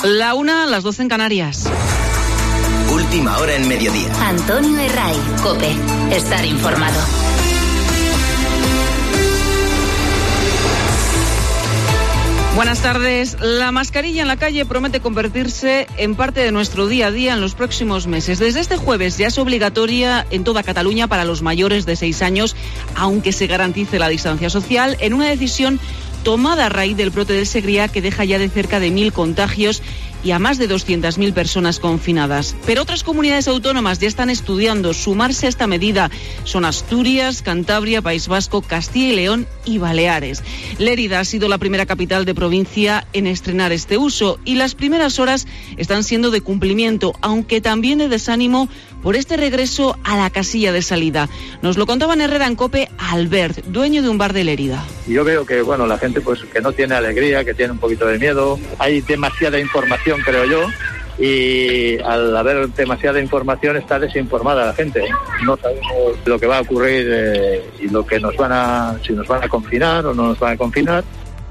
La 1, las 12 en Canarias. Última hora en mediodía. Antonio Herray, COPE. Estar informado. Buenas tardes. La mascarilla en la calle promete convertirse en parte de nuestro día a día en los próximos meses. Desde este jueves ya es obligatoria en toda Cataluña para los mayores de 6 años, aunque se garantice la distancia social, en una decisión tomada a raíz del brote del Segrià, que deja ya de cerca de 1.000 contagios y a más de 200.000 personas confinadas. Pero otras comunidades autónomas ya están estudiando sumarse a esta medida. Son Asturias, Cantabria, País Vasco, Castilla y León y Baleares. Lérida ha sido la primera capital de provincia en estrenar este uso y las primeras horas están siendo de cumplimiento, aunque también de desánimo por este regreso a la casilla de salida. Nos lo contaba en Herrera en COPE Albert, dueño de un bar de Lérida. Yo veo que la gente que no tiene alegría, que tiene un poquito de miedo. Hay demasiada información, creo yo, y al haber demasiada información está desinformada la gente. No sabemos lo que va a ocurrir y lo que si nos van a confinar o no nos van a confinar.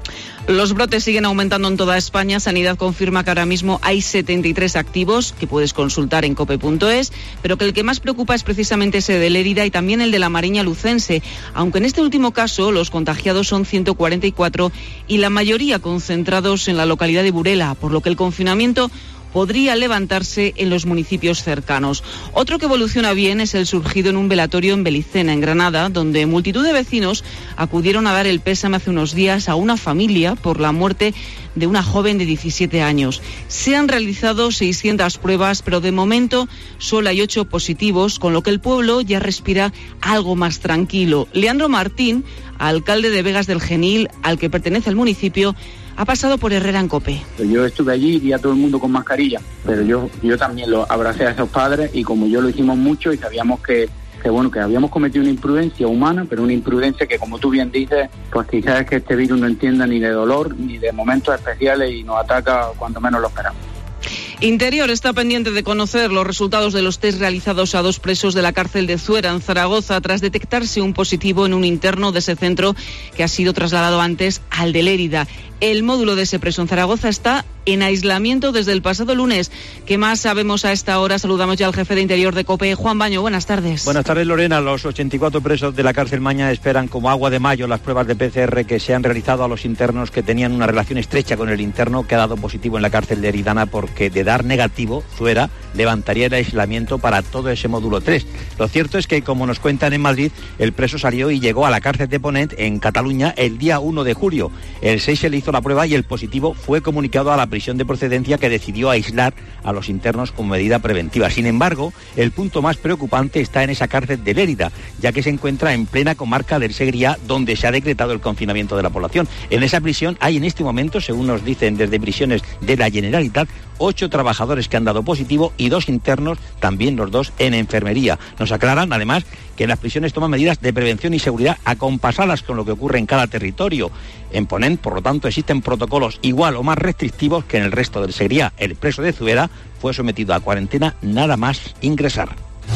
Los brotes siguen aumentando en toda España. Sanidad confirma que ahora mismo hay 73 activos, que puedes consultar en cope.es, pero que el que más preocupa es precisamente ese de Lérida y también el de la Mariña Lucense, aunque en este último caso los contagiados son 144 y la mayoría concentrados en la localidad de Burela, por lo que el confinamiento podría levantarse en los municipios cercanos. Otro que evoluciona bien es el surgido en un velatorio en Belicena, en Granada, donde multitud de vecinos acudieron a dar el pésame hace unos días a una familia por la muerte de una joven de 17 años. Se han realizado 600 pruebas, pero de momento solo hay 8 positivos, con lo que el pueblo ya respira algo más tranquilo. Leandro Martín, alcalde de Vegas del Genil, al que pertenece el municipio, ha pasado por Herrera en COPE. Yo estuve allí y vi a todo el mundo con mascarilla, pero yo también lo abracé a esos padres y como yo lo hicimos mucho y sabíamos que habíamos cometido una imprudencia humana, pero una imprudencia que, como tú bien dices, pues quizás es que este virus no entienda ni de dolor ni de momentos especiales y nos ataca cuando menos lo esperamos. Interior está pendiente de conocer los resultados de los test realizados a 2 presos de la cárcel de Zuera, en Zaragoza, tras detectarse un positivo en un interno de ese centro que ha sido trasladado antes al de Lérida. El módulo de ese preso en Zaragoza está en aislamiento desde el pasado lunes. ¿Qué más sabemos a esta hora? Saludamos ya al jefe de Interior de COPE, Juan Baño. Buenas tardes. Buenas tardes, Lorena. Los 84 presos de la cárcel Maña esperan como agua de mayo las pruebas de PCR que se han realizado a los internos que tenían una relación estrecha con el interno que ha dado positivo en la cárcel de Eridana, porque de dar negativo, Zuera levantaría el aislamiento para todo ese módulo 3. Lo cierto es que, como nos cuentan en Madrid, el preso salió y llegó a la cárcel de Ponent, en Cataluña, el día 1 de julio. El 6 se le hizo la prueba y el positivo fue comunicado a la prisión de procedencia, que decidió aislar a los internos como medida preventiva. Sin embargo, el punto más preocupante está en esa cárcel de Lérida, ya que se encuentra en plena comarca del Segrià, donde se ha decretado el confinamiento de la población. En esa prisión hay en este momento, según nos dicen desde prisiones de la Generalitat, 8 trabajadores que han dado positivo y 2 internos, también los 2 en enfermería. Nos aclaran, además, que las prisiones toman medidas de prevención y seguridad acompasadas con lo que ocurre en cada territorio. En Ponent, por lo tanto, existen protocolos igual o más restrictivos que en el resto del Segrià. El preso de Zuera fue sometido a cuarentena nada más ingresar.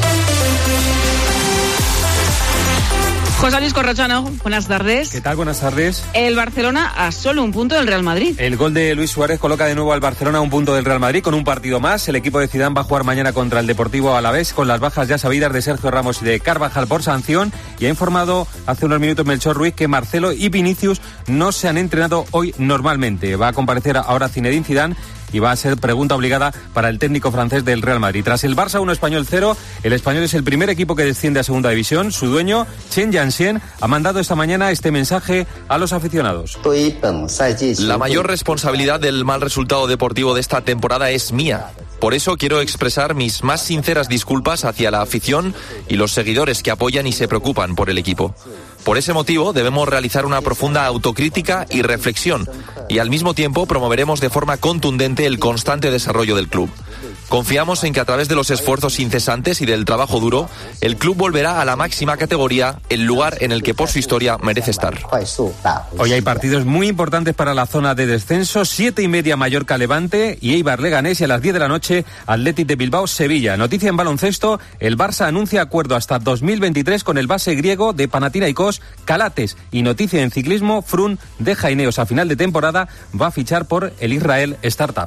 José Luis Corrochano, buenas tardes. ¿Qué tal? Buenas tardes. El Barcelona a solo un punto del Real Madrid. El gol de Luis Suárez coloca de nuevo al Barcelona a un punto del Real Madrid con un partido más. El equipo de Zidane va a jugar mañana contra el Deportivo Alavés con las bajas ya sabidas de Sergio Ramos y de Carvajal por sanción, y ha informado hace unos minutos Melchor Ruiz que Marcelo y Vinicius no se han entrenado hoy normalmente. Va a comparecer ahora Zinedine Zidane y va a ser pregunta obligada para el técnico francés del Real Madrid. Tras el Barça 1 Español 0, el Español es el primer equipo que desciende a segunda división. Su dueño, Chen Jianxian, ha mandado esta mañana este mensaje a los aficionados. La mayor responsabilidad del mal resultado deportivo de esta temporada es mía. Por eso quiero expresar mis más sinceras disculpas hacia la afición y los seguidores que apoyan y se preocupan por el equipo. Por ese motivo debemos realizar una profunda autocrítica y reflexión, y al mismo tiempo promoveremos de forma contundente el constante desarrollo del club. Confiamos en que a través de los esfuerzos incesantes y del trabajo duro, el club volverá a la máxima categoría, el lugar en el que por su historia merece estar. Hoy hay partidos muy importantes para la zona de descenso. 7:30 Mallorca-Levante y Eibar-Leganés, y a las 10 de la noche Athletic de Bilbao-Sevilla. Noticia en baloncesto: el Barça anuncia acuerdo hasta 2023 con el base griego de Panathinaikos, Calates. Y noticia en ciclismo: Froome deja Ineos a final de temporada, va a fichar por el Israel Startup.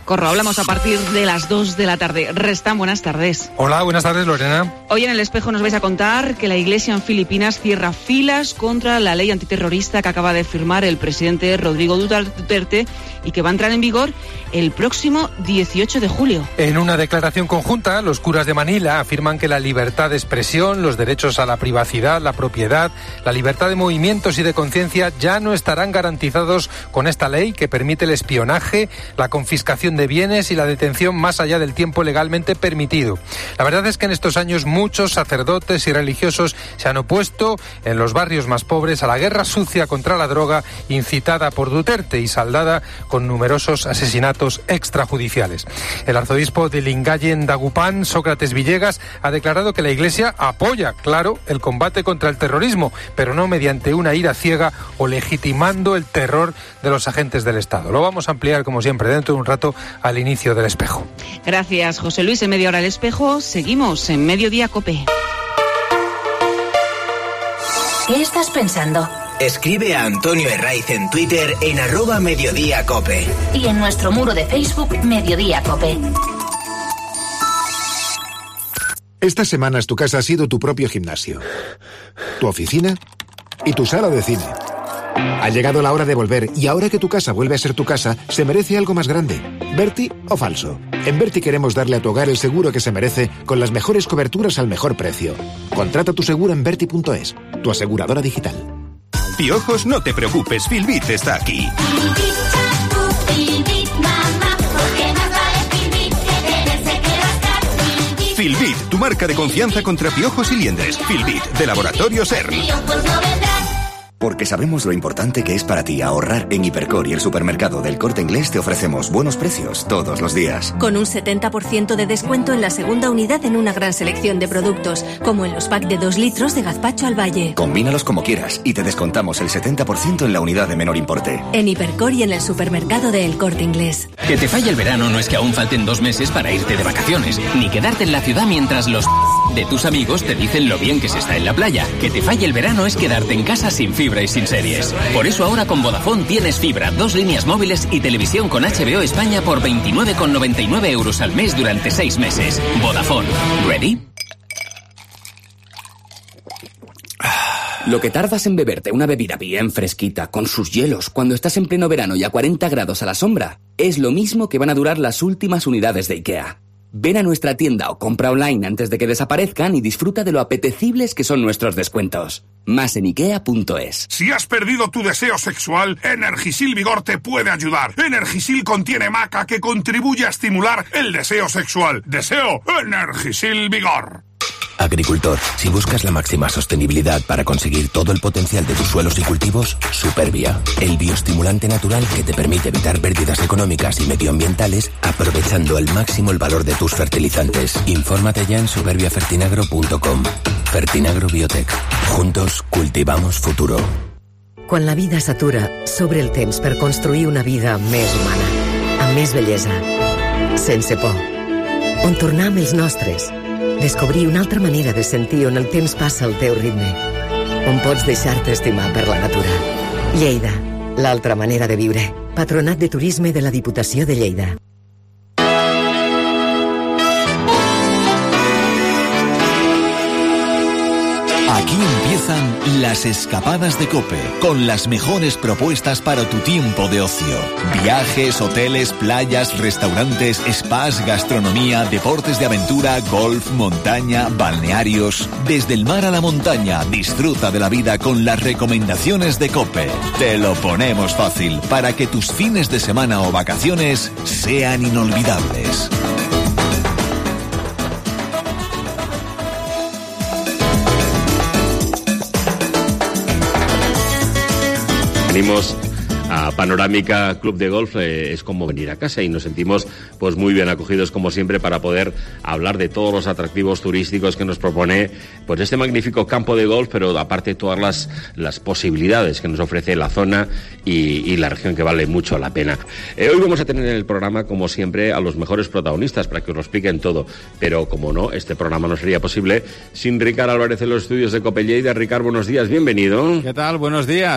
Corro, hablamos a partir de las 2 de la tarde. Restan, buenas tardes. Hola, buenas tardes, Lorena. Hoy en El Espejo nos vais a contar que la Iglesia en Filipinas cierra filas contra la ley antiterrorista que acaba de firmar el presidente Rodrigo Duterte y que va a entrar en vigor el próximo 18 de julio. En una declaración conjunta, los curas de Manila afirman que la libertad de expresión, los derechos a la privacidad, la propiedad, la libertad de movimientos y de conciencia ya no estarán garantizados con esta ley que permite el espionaje, la confiscación de bienes y la detención más allá del tiempo legalmente permitido. La verdad es que en estos años muchos sacerdotes y religiosos se han opuesto en los barrios más pobres a la guerra sucia contra la droga incitada por Duterte y saldada con numerosos asesinatos extrajudiciales. El arzobispo de Lingayen Dagupan, Sócrates Villegas, ha declarado que la Iglesia apoya, claro, el combate contra el terrorismo, pero no mediante una ira ciega o legitimando el terror de los agentes del Estado. Lo vamos a ampliar, como siempre, dentro de un rato al inicio del Espejo. Gracias, José Luis. En media hora El Espejo. Seguimos en Mediodía COPE. ¿Qué estás pensando? Escribe a Antonio Herraiz en Twitter en @mediodíacope. Y en nuestro muro de Facebook, Mediodía COPE. Estas semanas tu casa ha sido tu propio gimnasio, tu oficina y tu sala de cine. Ha llegado la hora de volver y ahora que tu casa vuelve a ser tu casa, se merece algo más grande. ¿Berti o falso? En Berti queremos darle a tu hogar el seguro que se merece con las mejores coberturas al mejor precio. Contrata tu seguro en Berti.es, tu aseguradora digital. Piojos, no te preocupes, Filbit está aquí. Filbit, tu marca de confianza contra piojos y liendres. Filbit, de Laboratorio CERN. Porque sabemos lo importante que es para ti ahorrar. En Hipercor y el supermercado del Corte Inglés te ofrecemos buenos precios todos los días. Con un 70% de descuento en la segunda unidad en una gran selección de productos, como en los packs de 2 litros de gazpacho al valle. Combínalos como quieras y te descontamos el 70% en la unidad de menor importe. En Hipercor y en el supermercado de El Corte Inglés. Que te falle el verano no es que aún falten 2 meses para irte de vacaciones, ni quedarte en la ciudad mientras los de tus amigos te dicen lo bien que se está en la playa. Que te falle el verano es quedarte en casa sin fibra y sin series. Por eso ahora con Vodafone tienes fibra, 2 líneas móviles y televisión con HBO España por 29,99 euros al mes durante 6 meses. Vodafone. ¿Ready? Lo que tardas en beberte una bebida bien fresquita, con sus hielos, cuando estás en pleno verano y a 40 grados a la sombra, es lo mismo que van a durar las últimas unidades de IKEA. Ven a nuestra tienda o compra online antes de que desaparezcan y disfruta de lo apetecibles que son nuestros descuentos. Más en Ikea.es. Si has perdido tu deseo sexual, Energisil Vigor te puede ayudar. Energisil contiene maca que contribuye a estimular el deseo sexual. Deseo Energisil Vigor. Agricultor, si buscas la máxima sostenibilidad para conseguir todo el potencial de tus suelos y cultivos, Superbia, el bioestimulante natural que te permite evitar pérdidas económicas y medioambientales aprovechando al máximo el valor de tus fertilizantes. Infórmate ya en superbiafertinagro.com. Fertinagro Biotech. Juntos cultivamos futuro. Quan la vida s'atura, s'obre el temps per construir una vida més humana, amb més bellesa, sense por. On tornar amb els nostres. Descobrir una altra manera de sentir on el temps passa al teu ritme. On pots deixar-te estimar per la natura. Lleida, l'altra manera de viure. Patronat de Turisme de la Diputació de Lleida. Aquí empiezan las escapadas de COPE, con las mejores propuestas para tu tiempo de ocio. Viajes, hoteles, playas, restaurantes, spas, gastronomía, deportes de aventura, golf, montaña, balnearios. Desde el mar a la montaña, disfruta de la vida con las recomendaciones de COPE. Te lo ponemos fácil para que tus fines de semana o vacaciones sean inolvidables. Venimos a Panorámica Club de Golf, es como venir a casa y nos sentimos pues muy bien acogidos como siempre para poder hablar de todos los atractivos turísticos que nos propone pues este magnífico campo de golf, pero aparte todas las posibilidades que nos ofrece la zona y la región, que vale mucho la pena. Hoy vamos a tener en el programa como siempre a los mejores protagonistas para que os lo expliquen todo, pero como no, este programa no sería posible sin Ricard Álvarez en los estudios de COPE Lleida. Ricard, buenos días, bienvenido. ¿Qué tal? Buenos días.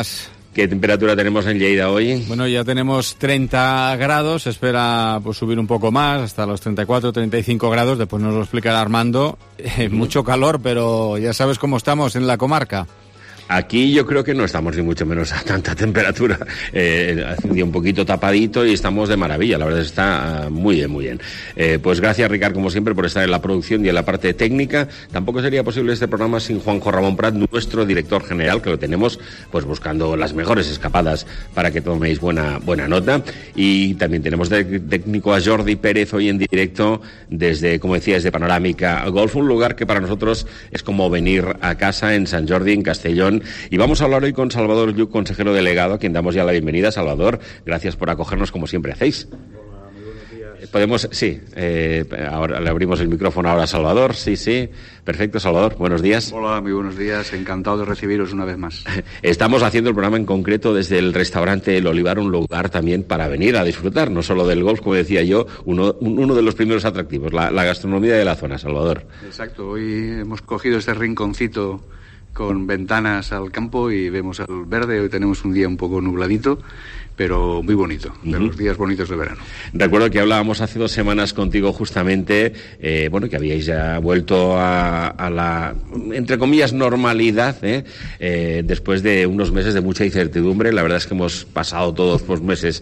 ¿Qué temperatura tenemos en Lleida hoy? Bueno, ya tenemos 30 grados, se espera pues subir un poco más, hasta los 34, 35 grados, después nos lo explicará Armando. Mucho calor, pero ya sabes cómo estamos en la comarca. Aquí yo creo que no estamos ni mucho menos a tanta temperatura. Hace un día un poquito tapadito y estamos de maravilla. La verdad está muy bien, muy bien. Pues gracias, Ricard, como siempre, por estar en la producción y en la parte técnica. Tampoco sería posible este programa sin Juanjo Ramón Prat, nuestro director general, que lo tenemos pues buscando las mejores escapadas para que toméis buena nota. Y también tenemos de técnico a Jordi Pérez hoy en directo desde, como decía, desde Panorámica Golf, un lugar que para nosotros es como venir a casa en Sant Jordi, en Castellón. Y vamos a hablar hoy con Salvador Lluc, consejero delegado, a quien damos ya la bienvenida. Salvador, gracias por acogernos como siempre hacéis. Hola, muy buenos días. Podemos, sí, ahora le abrimos el micrófono ahora a Salvador, sí, perfecto, Salvador, buenos días. Hola, muy buenos días, encantado de recibiros una vez más. Estamos haciendo el programa en concreto desde el restaurante El Olivar, un lugar también para venir a disfrutar, no solo del golf, como decía yo, uno de los primeros atractivos, la gastronomía de la zona, Salvador. Exacto, hoy hemos cogido este rinconcito con ventanas al campo y vemos el verde. Hoy tenemos un día un poco nubladito, pero muy bonito, de los días bonitos de verano. Recuerdo que hablábamos hace 2 semanas contigo justamente, que habíais ya vuelto a la, entre comillas, normalidad, después de unos meses de mucha incertidumbre. La verdad es que hemos pasado todos pues meses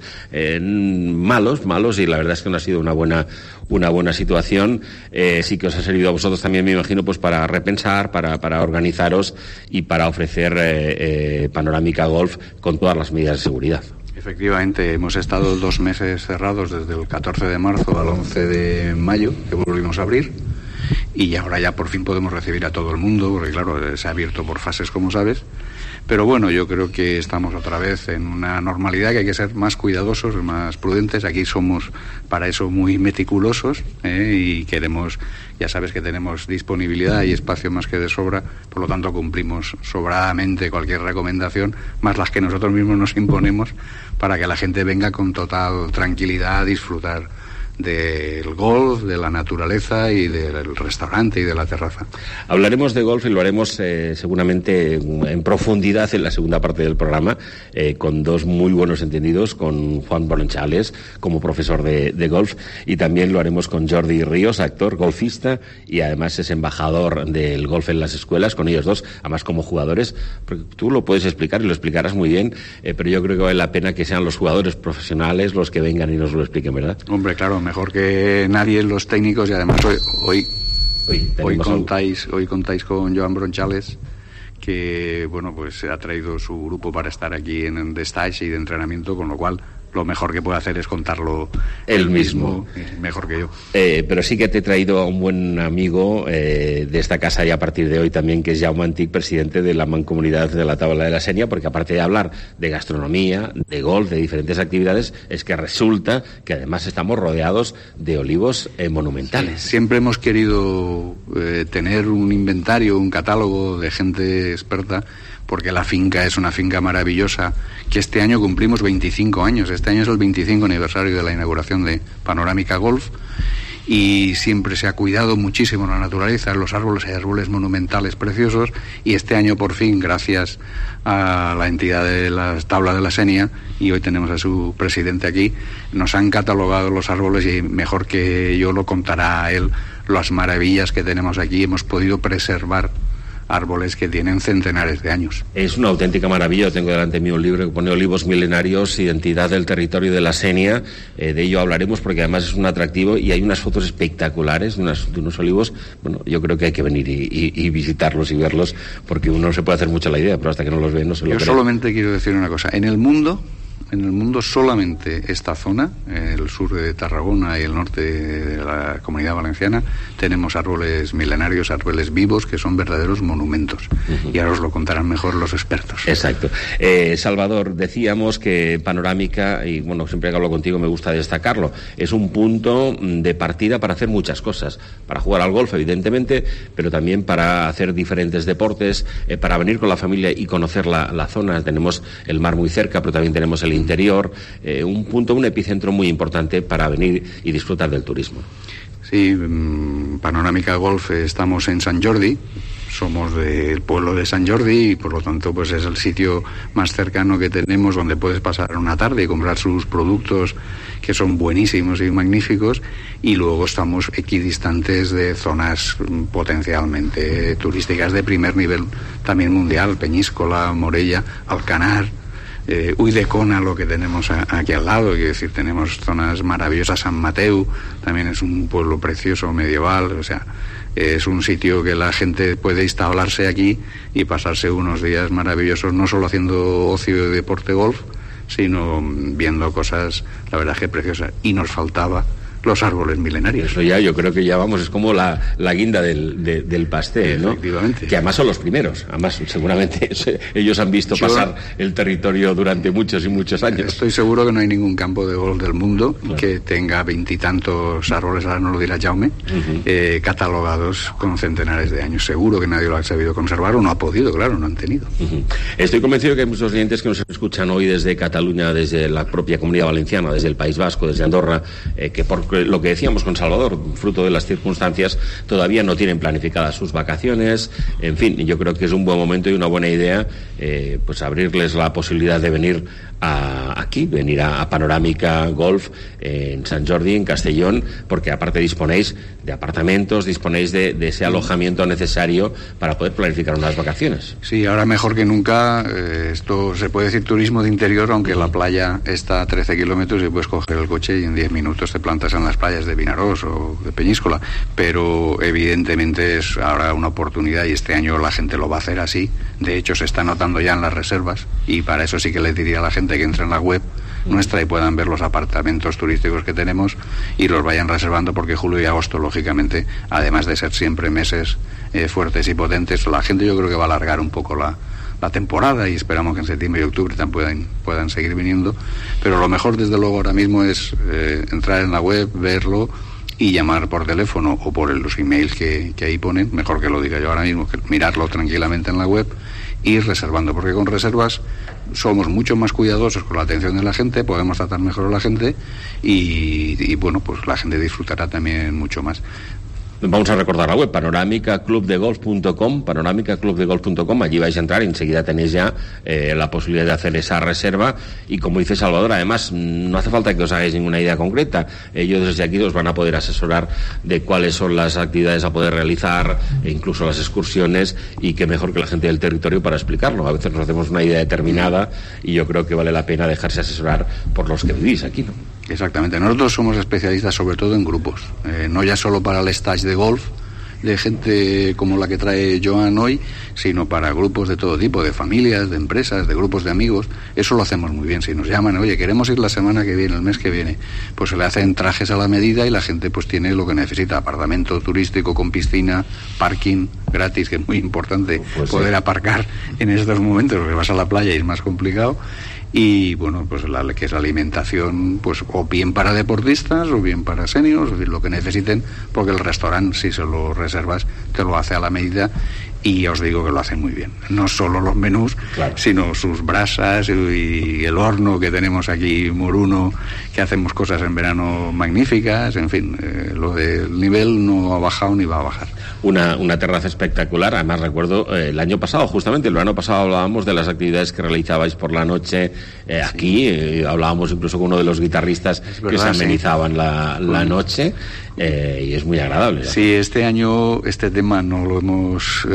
malos y la verdad es que no ha sido una buena situación. Sí que os ha servido a vosotros también, me imagino, pues para repensar, para organizaros y para ofrecer Panorámica Golf con todas las medidas de seguridad. Efectivamente, hemos estado 2 meses cerrados desde el 14 de marzo al 11 de mayo, que volvimos a abrir, y ahora ya por fin podemos recibir a todo el mundo, porque claro, se ha abierto por fases, como sabes. Pero bueno, yo creo que estamos otra vez en una normalidad, que hay que ser más cuidadosos, más prudentes. Aquí somos para eso muy meticulosos, y queremos, ya sabes que tenemos disponibilidad y espacio más que de sobra, por lo tanto cumplimos sobradamente cualquier recomendación, más las que nosotros mismos nos imponemos, para que la gente venga con total tranquilidad a disfrutar del golf, de la naturaleza y del restaurante y de la terraza. Hablaremos de golf y lo haremos seguramente en profundidad en la segunda parte del programa, con 2 muy buenos entendidos, con Juan Bronchales como profesor de golf, y también lo haremos con Jordi Ríos, actor, golfista, y además es embajador del golf en las escuelas, con ellos 2, además como jugadores. Porque tú lo puedes explicar y lo explicarás muy bien, pero yo creo que vale la pena que sean los jugadores profesionales los que vengan y nos lo expliquen, ¿verdad? Hombre, claro, mejor que nadie los técnicos, y además hoy contáis con Joan Bronchales, que bueno, pues ha traído su grupo para estar aquí en de stage y de entrenamiento, con lo cual lo mejor que puede hacer es contarlo él mismo, mejor que yo. Pero sí que te he traído a un buen amigo de esta casa, y a partir de hoy también, que es Jaume Antic, presidente de la Mancomunidad de la Tabla de la Sénia, porque aparte de hablar de gastronomía, de golf, de diferentes actividades, es que resulta que además estamos rodeados de olivos monumentales. Sí, siempre hemos querido tener un inventario, un catálogo de gente experta, porque la finca es una finca maravillosa, que este año cumplimos 25 años. Este año es el 25 aniversario de la inauguración de Panorámica Golf, y siempre se ha cuidado muchísimo la naturaleza, los árboles, hay árboles monumentales preciosos, y este año por fin, gracias a la entidad de la Tabla de la Sénia, y hoy tenemos a su presidente aquí, nos han catalogado los árboles, y mejor que yo lo contará a él, las maravillas que tenemos aquí. Hemos podido preservar árboles que tienen centenares de años. Es una auténtica maravilla. Yo tengo delante mío un libro que pone Olivos Milenarios, Identidad del Territorio de la Sénia. De ello hablaremos, porque además es un atractivo, y hay unas fotos espectaculares de unos olivos. Bueno, yo creo que hay que venir y visitarlos y verlos, porque uno se puede hacer mucho la idea, pero hasta que no los ve no se lo cree. Yo solamente quiero decir una cosa. En el mundo solamente esta zona, el sur de Tarragona y el norte de la Comunidad Valenciana, tenemos árboles milenarios, árboles vivos, que son verdaderos monumentos. Y ahora os lo contarán mejor los expertos. Exacto. Salvador, decíamos que Panorámica, y bueno, siempre que hablo contigo me gusta destacarlo, es un punto de partida para hacer muchas cosas. Para jugar al golf, evidentemente, pero también para hacer diferentes deportes, para venir con la familia y conocer la zona. Tenemos el mar muy cerca, pero también tenemos el interior, un epicentro muy importante para venir y disfrutar del turismo. Sí, Panorámica Golf estamos en Sant Jordi, somos del pueblo de Sant Jordi y por lo tanto pues es el sitio más cercano que tenemos donde puedes pasar una tarde y comprar sus productos que son buenísimos y magníficos, y luego estamos equidistantes de zonas potencialmente turísticas de primer nivel también mundial, Peñíscola, Morella, Alcanar, Ulldecona, lo que tenemos aquí al lado, quiero decir, tenemos zonas maravillosas, San Mateu también es un pueblo precioso, medieval, o sea, es un sitio que la gente puede instalarse aquí y pasarse unos días maravillosos, no solo haciendo ocio y deporte golf, sino viendo cosas, la verdad que preciosas. Y nos faltaba los árboles milenarios. Eso ya, yo creo que ya vamos, es como la guinda del pastel, ¿no? Efectivamente. Que además son los primeros, además seguramente ellos han visto pasar el territorio durante muchos y muchos años. Estoy seguro que no hay ningún campo de golf del mundo que tenga 20 y tantos árboles, ahora no lo dirá Jaume, catalogados con centenares de años. Seguro que nadie lo ha sabido conservar o no ha podido, claro, no han tenido. Estoy convencido que hay muchos oyentes que nos escuchan hoy desde Cataluña, desde la propia Comunidad Valenciana, desde el País Vasco, desde Andorra, que por lo que decíamos con Salvador, fruto de las circunstancias, todavía no tienen planificadas sus vacaciones. En fin, yo creo que es un buen momento y una buena idea pues abrirles la posibilidad de venir venir a Panorámica Golf en Sant Jordi, en Castellón, porque aparte disponéis de apartamentos, disponéis de ese alojamiento necesario para poder planificar unas vacaciones. Sí, ahora mejor que nunca, esto se puede decir turismo de interior, aunque la playa está a 13 kilómetros y puedes coger el coche y en 10 minutos te plantas en las playas de Vinaròs o de Peñíscola, pero evidentemente es ahora una oportunidad y este año la gente lo va a hacer así. De hecho se está notando ya en las reservas y para eso sí que le diría a la gente que entre en la web nuestra y puedan ver los apartamentos turísticos que tenemos y los vayan reservando, porque julio y agosto lógicamente, además de ser siempre meses fuertes y potentes, la gente yo creo que va a alargar un poco la temporada y esperamos que en septiembre y octubre también puedan seguir viniendo, pero lo mejor desde luego ahora mismo es entrar en la web, verlo y llamar por teléfono o por los emails que ahí ponen, mejor que lo diga yo ahora mismo, que mirarlo tranquilamente en la web, ir reservando, porque con reservas somos mucho más cuidadosos con la atención de la gente, podemos tratar mejor a la gente y bueno, pues la gente disfrutará también mucho más. Vamos a recordar la web, panoramicaclubdegolf.com, panoramicaclubdegolf.com, allí vais a entrar y enseguida tenéis ya la posibilidad de hacer esa reserva y como dice Salvador, además no hace falta que os hagáis ninguna idea concreta, ellos desde aquí os van a poder asesorar de cuáles son las actividades a poder realizar e incluso las excursiones, y qué mejor que la gente del territorio para explicarlo. A veces nos hacemos una idea determinada y yo creo que vale la pena dejarse asesorar por los que vivís aquí, ¿no? Exactamente, nosotros somos especialistas sobre todo en grupos, no ya solo para el stage de golf de gente como la que trae Joan hoy, sino para grupos de todo tipo, de familias, de empresas, de grupos de amigos. Eso lo hacemos muy bien. Si nos llaman, oye, queremos ir la semana que viene, el mes que viene, pues se le hacen trajes a la medida y la gente pues tiene lo que necesita: apartamento turístico con piscina, parking gratis, que es muy importante, pues poder aparcar en estos momentos, porque vas a la playa y es más complicado. Y bueno, pues que es la alimentación, pues o bien para deportistas o bien para seniors, es decir, lo que necesiten, porque el restaurante, si se lo reservas, te lo hace a la medida y os digo que lo hacen muy bien. No solo los menús, claro, sino sus brasas y el horno que tenemos aquí, Moruno, que hacemos cosas en verano magníficas, en fin, lo del nivel no ha bajado ni va a bajar. Una terraza espectacular, además recuerdo el año pasado, justamente el verano pasado hablábamos de las actividades que realizabais por la noche aquí, hablábamos incluso con uno de los guitarristas que se amenizaban la noche. Y es muy agradable, ¿no? Sí, este año este tema no lo hemos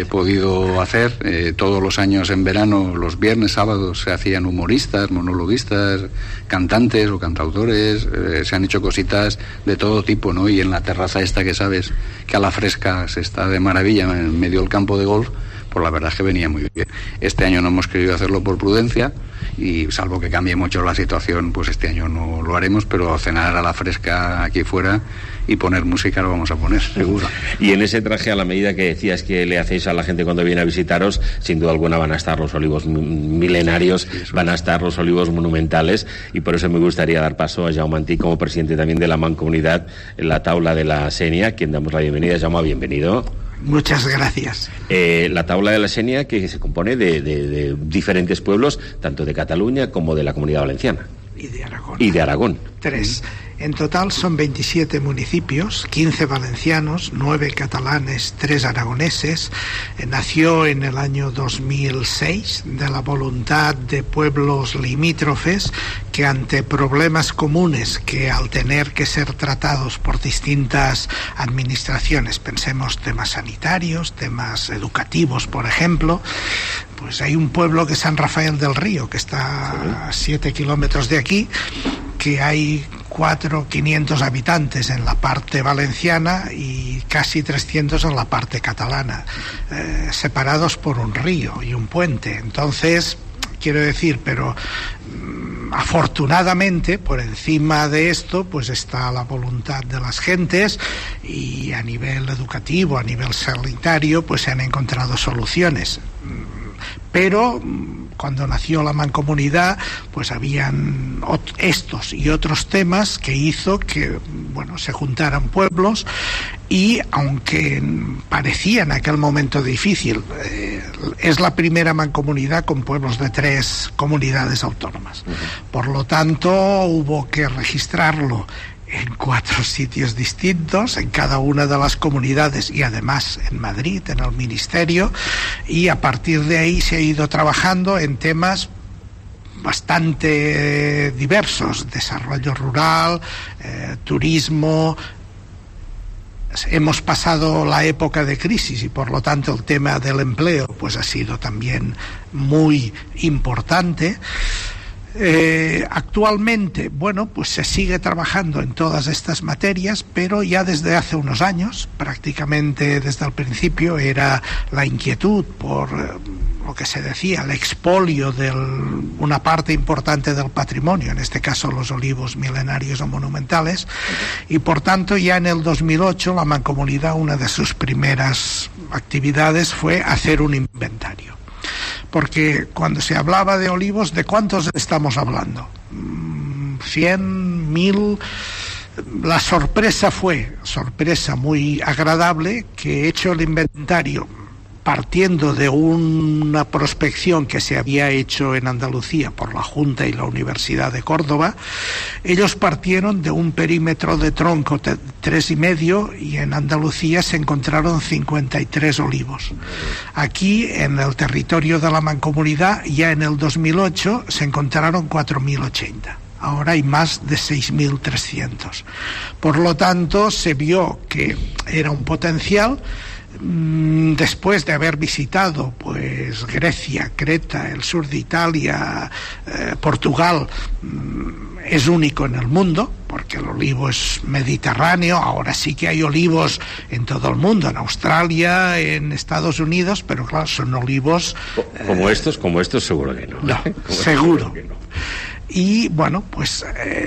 podido hacer. Todos los años en verano, los viernes, sábados, se hacían humoristas, monologuistas, cantantes o cantautores, se han hecho cositas de todo tipo, ¿no? Y en la terraza esta que sabes que a la fresca se está de maravilla en medio del campo de golf, pues la verdad es que venía muy bien. Este año no hemos querido hacerlo por prudencia y salvo que cambie mucho la situación, pues este año no lo haremos, pero cenar a la fresca aquí fuera y poner música lo vamos a poner, seguro. Y en ese traje a la medida que decías que le hacéis a la gente cuando viene a visitaros, sin duda alguna van a estar los olivos milenarios, van a estar los olivos monumentales, y por eso me gustaría dar paso a Jaume Antich como presidente también de la Mancomunidad en la Taula de la Sénia, a quien damos la bienvenida. Jaume, bienvenido. Muchas gracias. La Taula de la Sénia, que se compone de diferentes pueblos, tanto de Cataluña como de la Comunidad Valenciana. Y de Aragón. Y de Aragón. 3. En total son 27 municipios, 15 valencianos, 9 catalanes, 3 aragoneses. Nació en el año 2006 de la voluntad de pueblos limítrofes que, ante problemas comunes que al tener que ser tratados por distintas administraciones, pensemos temas sanitarios, temas educativos, por ejemplo, pues hay un pueblo que es San Rafael del Río, que está a 7 kilómetros de aquí, que hay 500 habitantes en la parte valenciana y casi 300 en la parte catalana, separados por un río y un puente. Entonces, quiero decir, pero afortunadamente por encima de esto pues está la voluntad de las gentes, y a nivel educativo, a nivel sanitario, pues se han encontrado soluciones. Pero cuando nació la mancomunidad, pues habían estos y otros temas que hizo que, bueno, se juntaran pueblos, y aunque parecía en aquel momento difícil, es la primera mancomunidad con pueblos de 3 comunidades autónomas. Por lo tanto, hubo que registrarlo en 4 sitios distintos, en cada una de las comunidades, y además en Madrid, en el Ministerio, y a partir de ahí se ha ido trabajando en temas bastante diversos: desarrollo rural, turismo. Hemos pasado la época de crisis y por lo tanto el tema del empleo pues ha sido también muy importante. Actualmente, bueno, pues se sigue trabajando en todas estas materias, pero ya desde hace unos años, prácticamente desde el principio, era la inquietud por lo que se decía, el expolio de una parte importante del patrimonio, en este caso los olivos milenarios o monumentales, y por tanto ya en el 2008 la Mancomunidad, una de sus primeras actividades fue hacer un inventario. Porque cuando se hablaba de olivos, ¿de cuántos estamos hablando? 100, 1000. La sorpresa fue, sorpresa muy agradable, que hecho el inventario, partiendo de una prospección que se había hecho en Andalucía por la Junta y la Universidad de Córdoba, ellos partieron de un perímetro de tronco 3,5, y en Andalucía se encontraron 53 olivos. Aquí, en el territorio de la Mancomunidad, ya en el 2008 se encontraron 4.080. Ahora hay más de 6.300. Por lo tanto, se vio que era un potencial. Después de haber visitado pues Grecia, Creta, el sur de Italia, Portugal, es único en el mundo, porque el olivo es mediterráneo. Ahora sí que hay olivos en todo el mundo, en Australia, en Estados Unidos, pero claro, son olivos como estos seguro que no. No, seguro que no. Y bueno, pues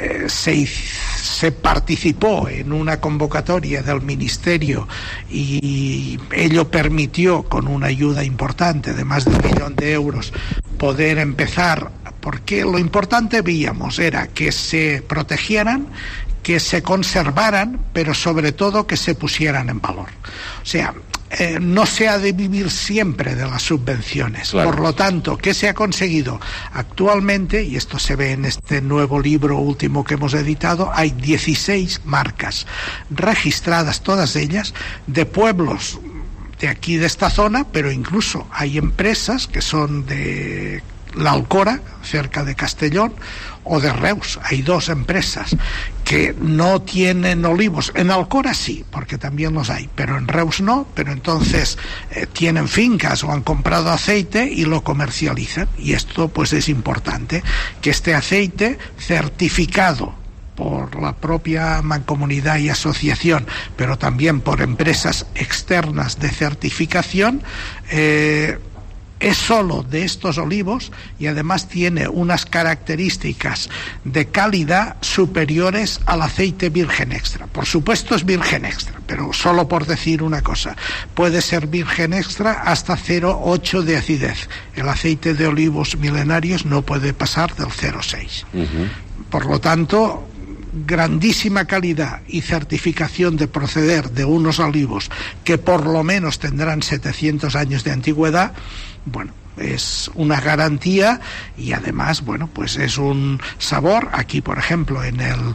se participó en una convocatoria del Ministerio, y ello permitió, con una ayuda importante de más de 1 millón de euros, poder empezar, porque lo importante, veíamos, era que se protegieran, que se conservaran, pero sobre todo que se pusieran en valor. O sea, no se ha de vivir siempre de las subvenciones. Claro. Por lo tanto, ¿qué se ha conseguido? Actualmente, y esto se ve en este nuevo libro último que hemos editado, hay 16 marcas registradas, todas ellas, de pueblos de aquí, de esta zona, pero incluso hay empresas que son de la Alcora, cerca de Castellón, o de Reus. Hay 2 empresas que no tienen olivos. En Alcora sí, porque también los hay, pero en Reus no. Pero entonces tienen fincas o han comprado aceite y lo comercializan, y esto pues es importante, que este aceite certificado por la propia mancomunidad y asociación, pero también por empresas externas de certificación, es solo de estos olivos, y además tiene unas características de calidad superiores al aceite virgen extra. Por supuesto es virgen extra, pero solo por decir una cosa, puede ser virgen extra hasta 0,8 de acidez. El aceite de olivos milenarios no puede pasar del 0,6. Por lo tanto, grandísima calidad y certificación de proceder de unos olivos que por lo menos tendrán 700 años de antigüedad. Bueno, es una garantía, y además, bueno, pues es un sabor. Aquí, por ejemplo, en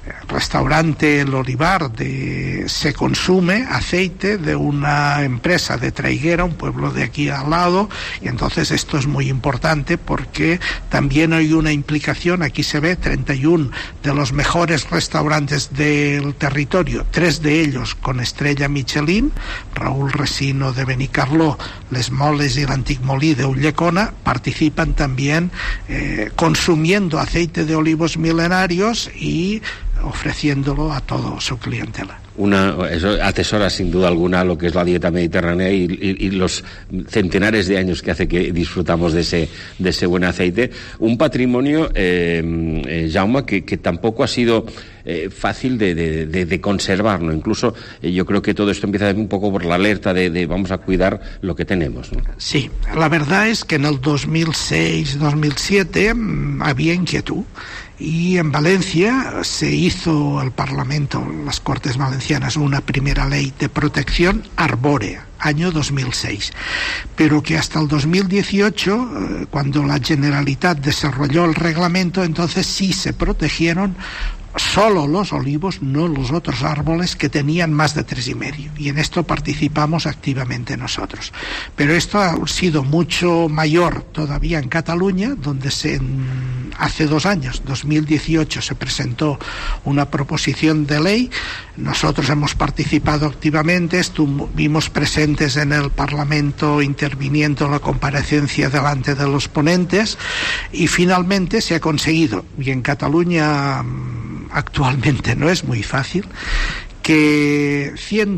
restaurante El Olivar se consume aceite de una empresa de Traiguera, un pueblo de aquí al lado, y entonces esto es muy importante porque también hay una implicación. Aquí se ve 31 de los mejores restaurantes del territorio, 3 de ellos con estrella Michelin, Raúl Resino de Benicarló, Les Moles y el Antic Molí de Ulldecona, participan también consumiendo aceite de olivos milenarios y ofreciéndolo a toda su clientela. Eso atesora sin duda alguna lo que es la dieta mediterránea y los centenares de años que hace que disfrutamos de ese buen aceite. Un patrimonio, Jaume, que tampoco ha sido fácil de conservar, ¿no? Incluso yo creo que todo esto empieza un poco por la alerta de vamos a cuidar lo que tenemos, ¿no? Sí, la verdad es que en el 2006-2007 había inquietud. Y en Valencia se hizo el Parlamento, las Cortes Valencianas, una primera ley de protección arbórea, año 2006, pero que hasta el 2018, cuando la Generalitat desarrolló el reglamento, entonces sí se protegieron solo los olivos, no los otros árboles que tenían más de 3,5, y en esto participamos activamente nosotros. Pero esto ha sido mucho mayor todavía en Cataluña, donde hace 2 años, 2018, se presentó una proposición de ley. Nosotros hemos participado activamente, estuvimos presentes en el Parlamento interviniendo en la comparecencia delante de los ponentes, y finalmente se ha conseguido, y en Cataluña actualmente no es muy fácil, que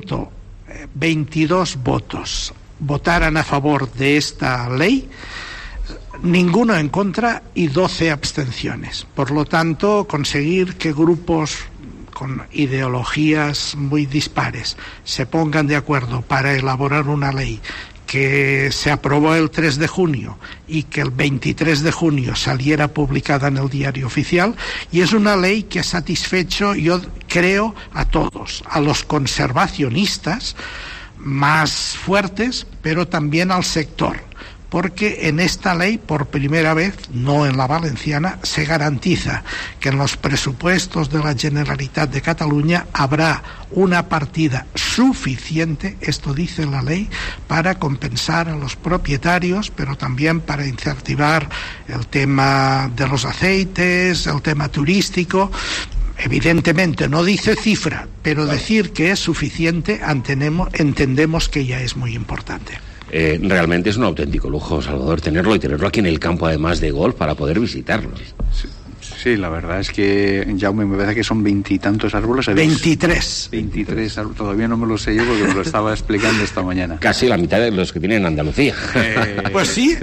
122 votos votaran a favor de esta ley, ninguno en contra y 12 abstenciones. Por lo tanto, conseguir que grupos con ideologías muy dispares se pongan de acuerdo para elaborar una ley que se aprobó el 3 de junio y que el 23 de junio saliera publicada en el Diario Oficial, y es una ley que ha satisfecho, yo creo, a todos, a los conservacionistas más fuertes, pero también al sector, porque en esta ley, por primera vez, no en la valenciana, se garantiza que en los presupuestos de la Generalitat de Cataluña habrá una partida suficiente, esto dice la ley, para compensar a los propietarios, pero también para incentivar el tema de los aceites, el tema turístico. Evidentemente no dice cifra, pero decir que es suficiente entendemos que ya es muy importante. Realmente es un auténtico lujo, Salvador, tenerlo aquí en el campo, además de golf, para poder visitarlo. Sí, la verdad es que, Jaume, me parece que son 20 y tantos árboles. 23. 23 árboles, todavía no me lo sé yo porque me lo estaba explicando esta mañana. Casi la mitad de los que tienen en Andalucía. Pues sí.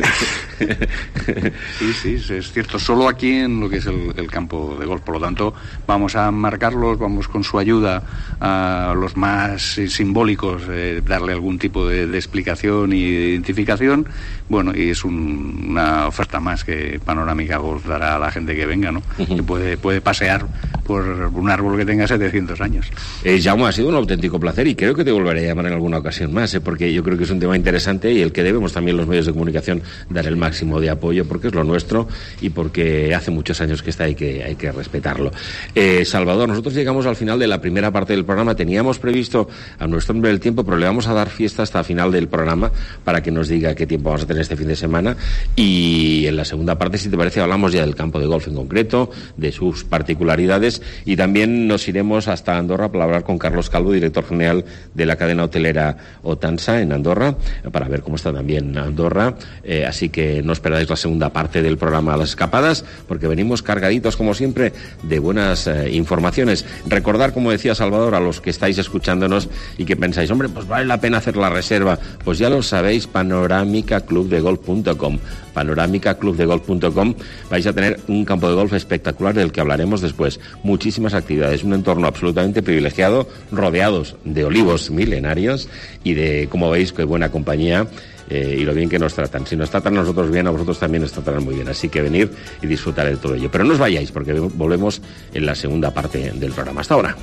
Sí, es cierto, solo aquí en lo que es el campo de golf. Por lo tanto, vamos a marcarlos, vamos con su ayuda a los más simbólicos, darle algún tipo de explicación y de identificación. Bueno, y es una oferta más que Panorámica Golf dará a la gente que venga, ¿no? Que puede pasear por un árbol que tenga 700 años. Jaume, ha sido un auténtico placer y creo que te volveré a llamar en alguna ocasión más, porque yo creo que es un tema interesante y el que debemos también los medios de comunicación dar el máximo de apoyo, porque es lo nuestro y porque hace muchos años que está, hay que respetarlo. Salvador, nosotros llegamos al final de la primera parte del programa. Teníamos previsto a nuestro hombre del tiempo, pero le vamos a dar fiesta hasta el final del programa para que nos diga qué tiempo vamos a tener este fin de semana, y en la segunda parte, si te parece, hablamos ya del campo de golf en concreto, de sus particularidades, y también nos iremos hasta Andorra para hablar con Carlos Calvo, director general de la cadena hotelera Otansa en Andorra, para ver cómo está también Andorra. Así que no esperáis la segunda parte del programa Las Escapadas, porque venimos cargaditos, como siempre, de buenas informaciones. Recordar, como decía Salvador, a los que estáis escuchándonos y que pensáis, hombre, pues vale la pena hacer la reserva, pues ya lo sabéis, panoramicaclubdegolf.com. panoramicaclubdegolf.com. Vais a tener un campo de golf espectacular del que hablaremos después. Muchísimas actividades, un entorno absolutamente privilegiado, rodeados de olivos milenarios y de, como veis, qué buena compañía y lo bien que nos tratan. Si nos tratan a nosotros bien, a vosotros también nos tratarán muy bien. Así que venir y disfrutar de todo ello. Pero no os vayáis, porque volvemos en la segunda parte del programa. Hasta ahora.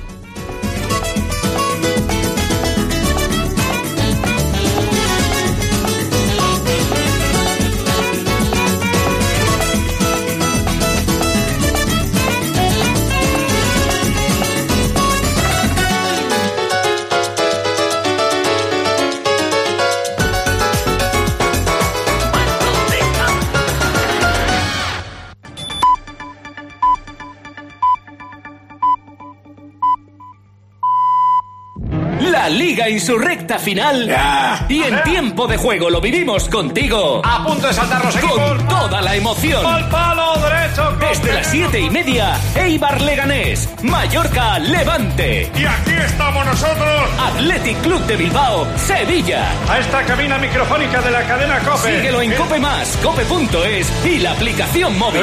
La Liga en su recta final. Y en tiempo de juego lo vivimos contigo. A punto de saltar los equipos. Con toda la emoción. ¡Al palo derecho! Desde las 7:30, Eibar Leganés, Mallorca Levante. Y aquí estamos nosotros. Athletic Club de Bilbao, Sevilla. A esta cabina microfónica de la cadena COPE. Síguelo en COPE+, cope.es y la aplicación móvil.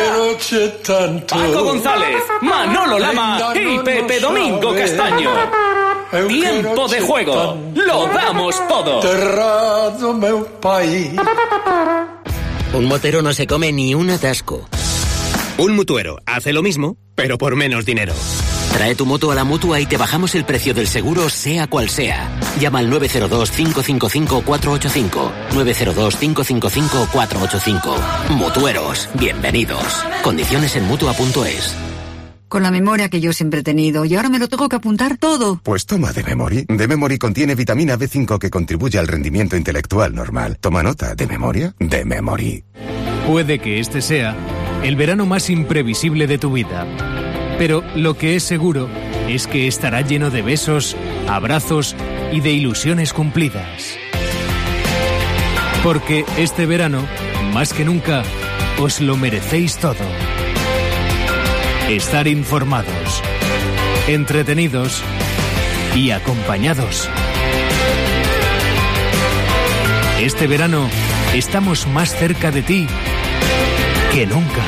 Paco González, Manolo Lama y Pepe Domingo Castaño. Tiempo de juego. Lo damos todo. Un motero no se come ni un atasco. Un mutuero hace lo mismo, pero por menos dinero. Trae tu moto a la Mutua y te bajamos el precio del seguro, sea cual sea. Llama al 902-555-485. 902-555-485. Mutueros, bienvenidos. Condiciones en Mutua.es. Con la memoria que yo siempre he tenido, y ahora me lo tengo que apuntar todo. Pues toma D-Memory. D-Memory contiene vitamina B5 que contribuye al rendimiento intelectual normal. Toma nota, ¿D-Memoria? D-Memory. Puede que este sea el verano más imprevisible de tu vida. Pero lo que es seguro es que estará lleno de besos, abrazos y de ilusiones cumplidas. Porque este verano, más que nunca, os lo merecéis todo. Estar informados, entretenidos y acompañados. Este verano estamos más cerca de ti que nunca.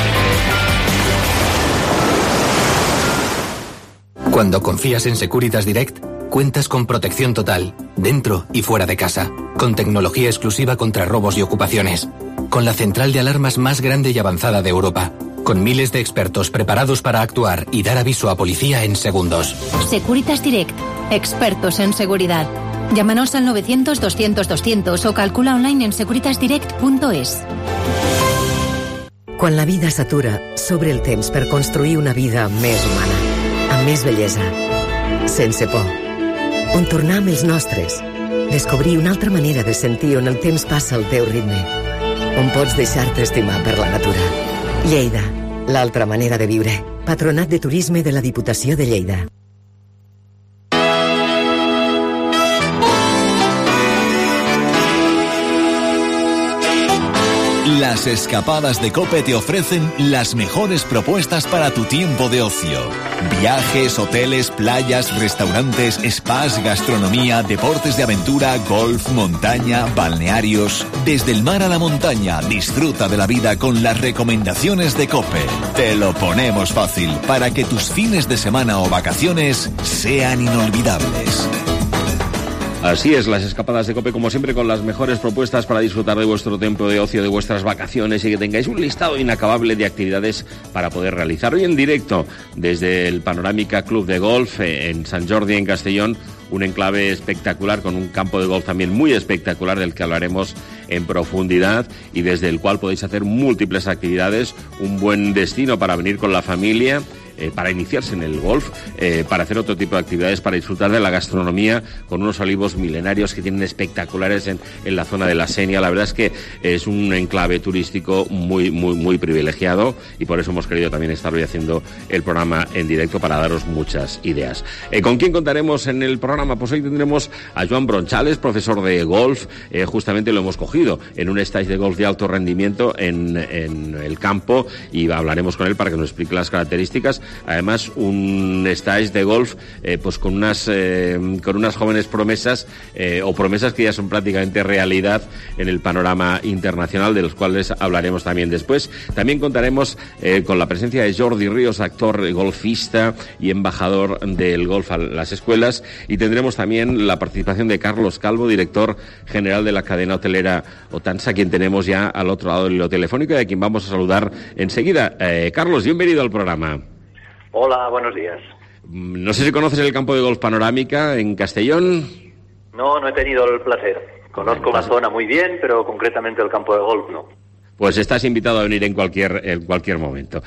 Cuando confías en Securitas Direct, cuentas con protección total, dentro y fuera de casa, con tecnología exclusiva contra robos y ocupaciones, con la central de alarmas más grande y avanzada de Europa, con miles de expertos preparados para actuar y dar aviso a policía en segundos. Securitas Direct, expertos en seguridad. Llámanos al 900-200-200 o calcula online en securitasdirect.es. Quan la vida s'atura, sobre el temps per construir una vida més humana, amb més bellesa, sense por. On tornar amb els nostres, descobrir una altra manera de sentir on el temps passa al teu ritme, on pots deixar-te estimar per la natura. Lleida, l'altra manera de viure. Patronat de Turisme de la Diputació de Lleida. Las escapadas de COPE te ofrecen las mejores propuestas para tu tiempo de ocio. Viajes, hoteles, playas, restaurantes, spas, gastronomía, deportes de aventura, golf, montaña, balnearios. Desde el mar a la montaña, disfruta de la vida con las recomendaciones de COPE. Te lo ponemos fácil para que tus fines de semana o vacaciones sean inolvidables. Así es, las escapadas de COPE, como siempre, con las mejores propuestas para disfrutar de vuestro tiempo de ocio, de vuestras vacaciones y que tengáis un listado inacabable de actividades para poder realizar. Hoy en directo, desde el Panorámica Club de Golf en Sant Jordi, en Castellón, un enclave espectacular con un campo de golf también muy espectacular del que hablaremos en profundidad y desde el cual podéis hacer múltiples actividades, un buen destino para venir con la familia, para iniciarse en el golf, para hacer otro tipo de actividades, para disfrutar de la gastronomía con unos olivos milenarios que tienen espectaculares en la zona de la Senia. La verdad es que es un enclave turístico muy privilegiado y por eso hemos querido también estar hoy haciendo el programa en directo para daros muchas ideas. ¿Con quién contaremos en el programa? Pues hoy tendremos a Joan Bronchales, profesor de golf. Justamente lo hemos cogido en un stage de golf de alto rendimiento en el campo y hablaremos con él para que nos explique las características. Además, un stage de golf pues con unas jóvenes promesas o promesas que ya son prácticamente realidad en el panorama internacional, de los cuales hablaremos también después. También contaremos con la presencia de Jordi Ríos, actor, golfista y embajador del golf a las escuelas, y tendremos también la participación de Carlos Calvo, director general de la cadena hotelera Otansa, quien tenemos ya al otro lado del hilo telefónico y a quien vamos a saludar enseguida. Carlos, bienvenido al programa. Hola, buenos días. No sé si conoces el campo de golf Panorámica en Castellón. No he tenido el placer. Conozco la zona muy bien, pero concretamente el campo de golf no. Pues estás invitado a venir en cualquier momento.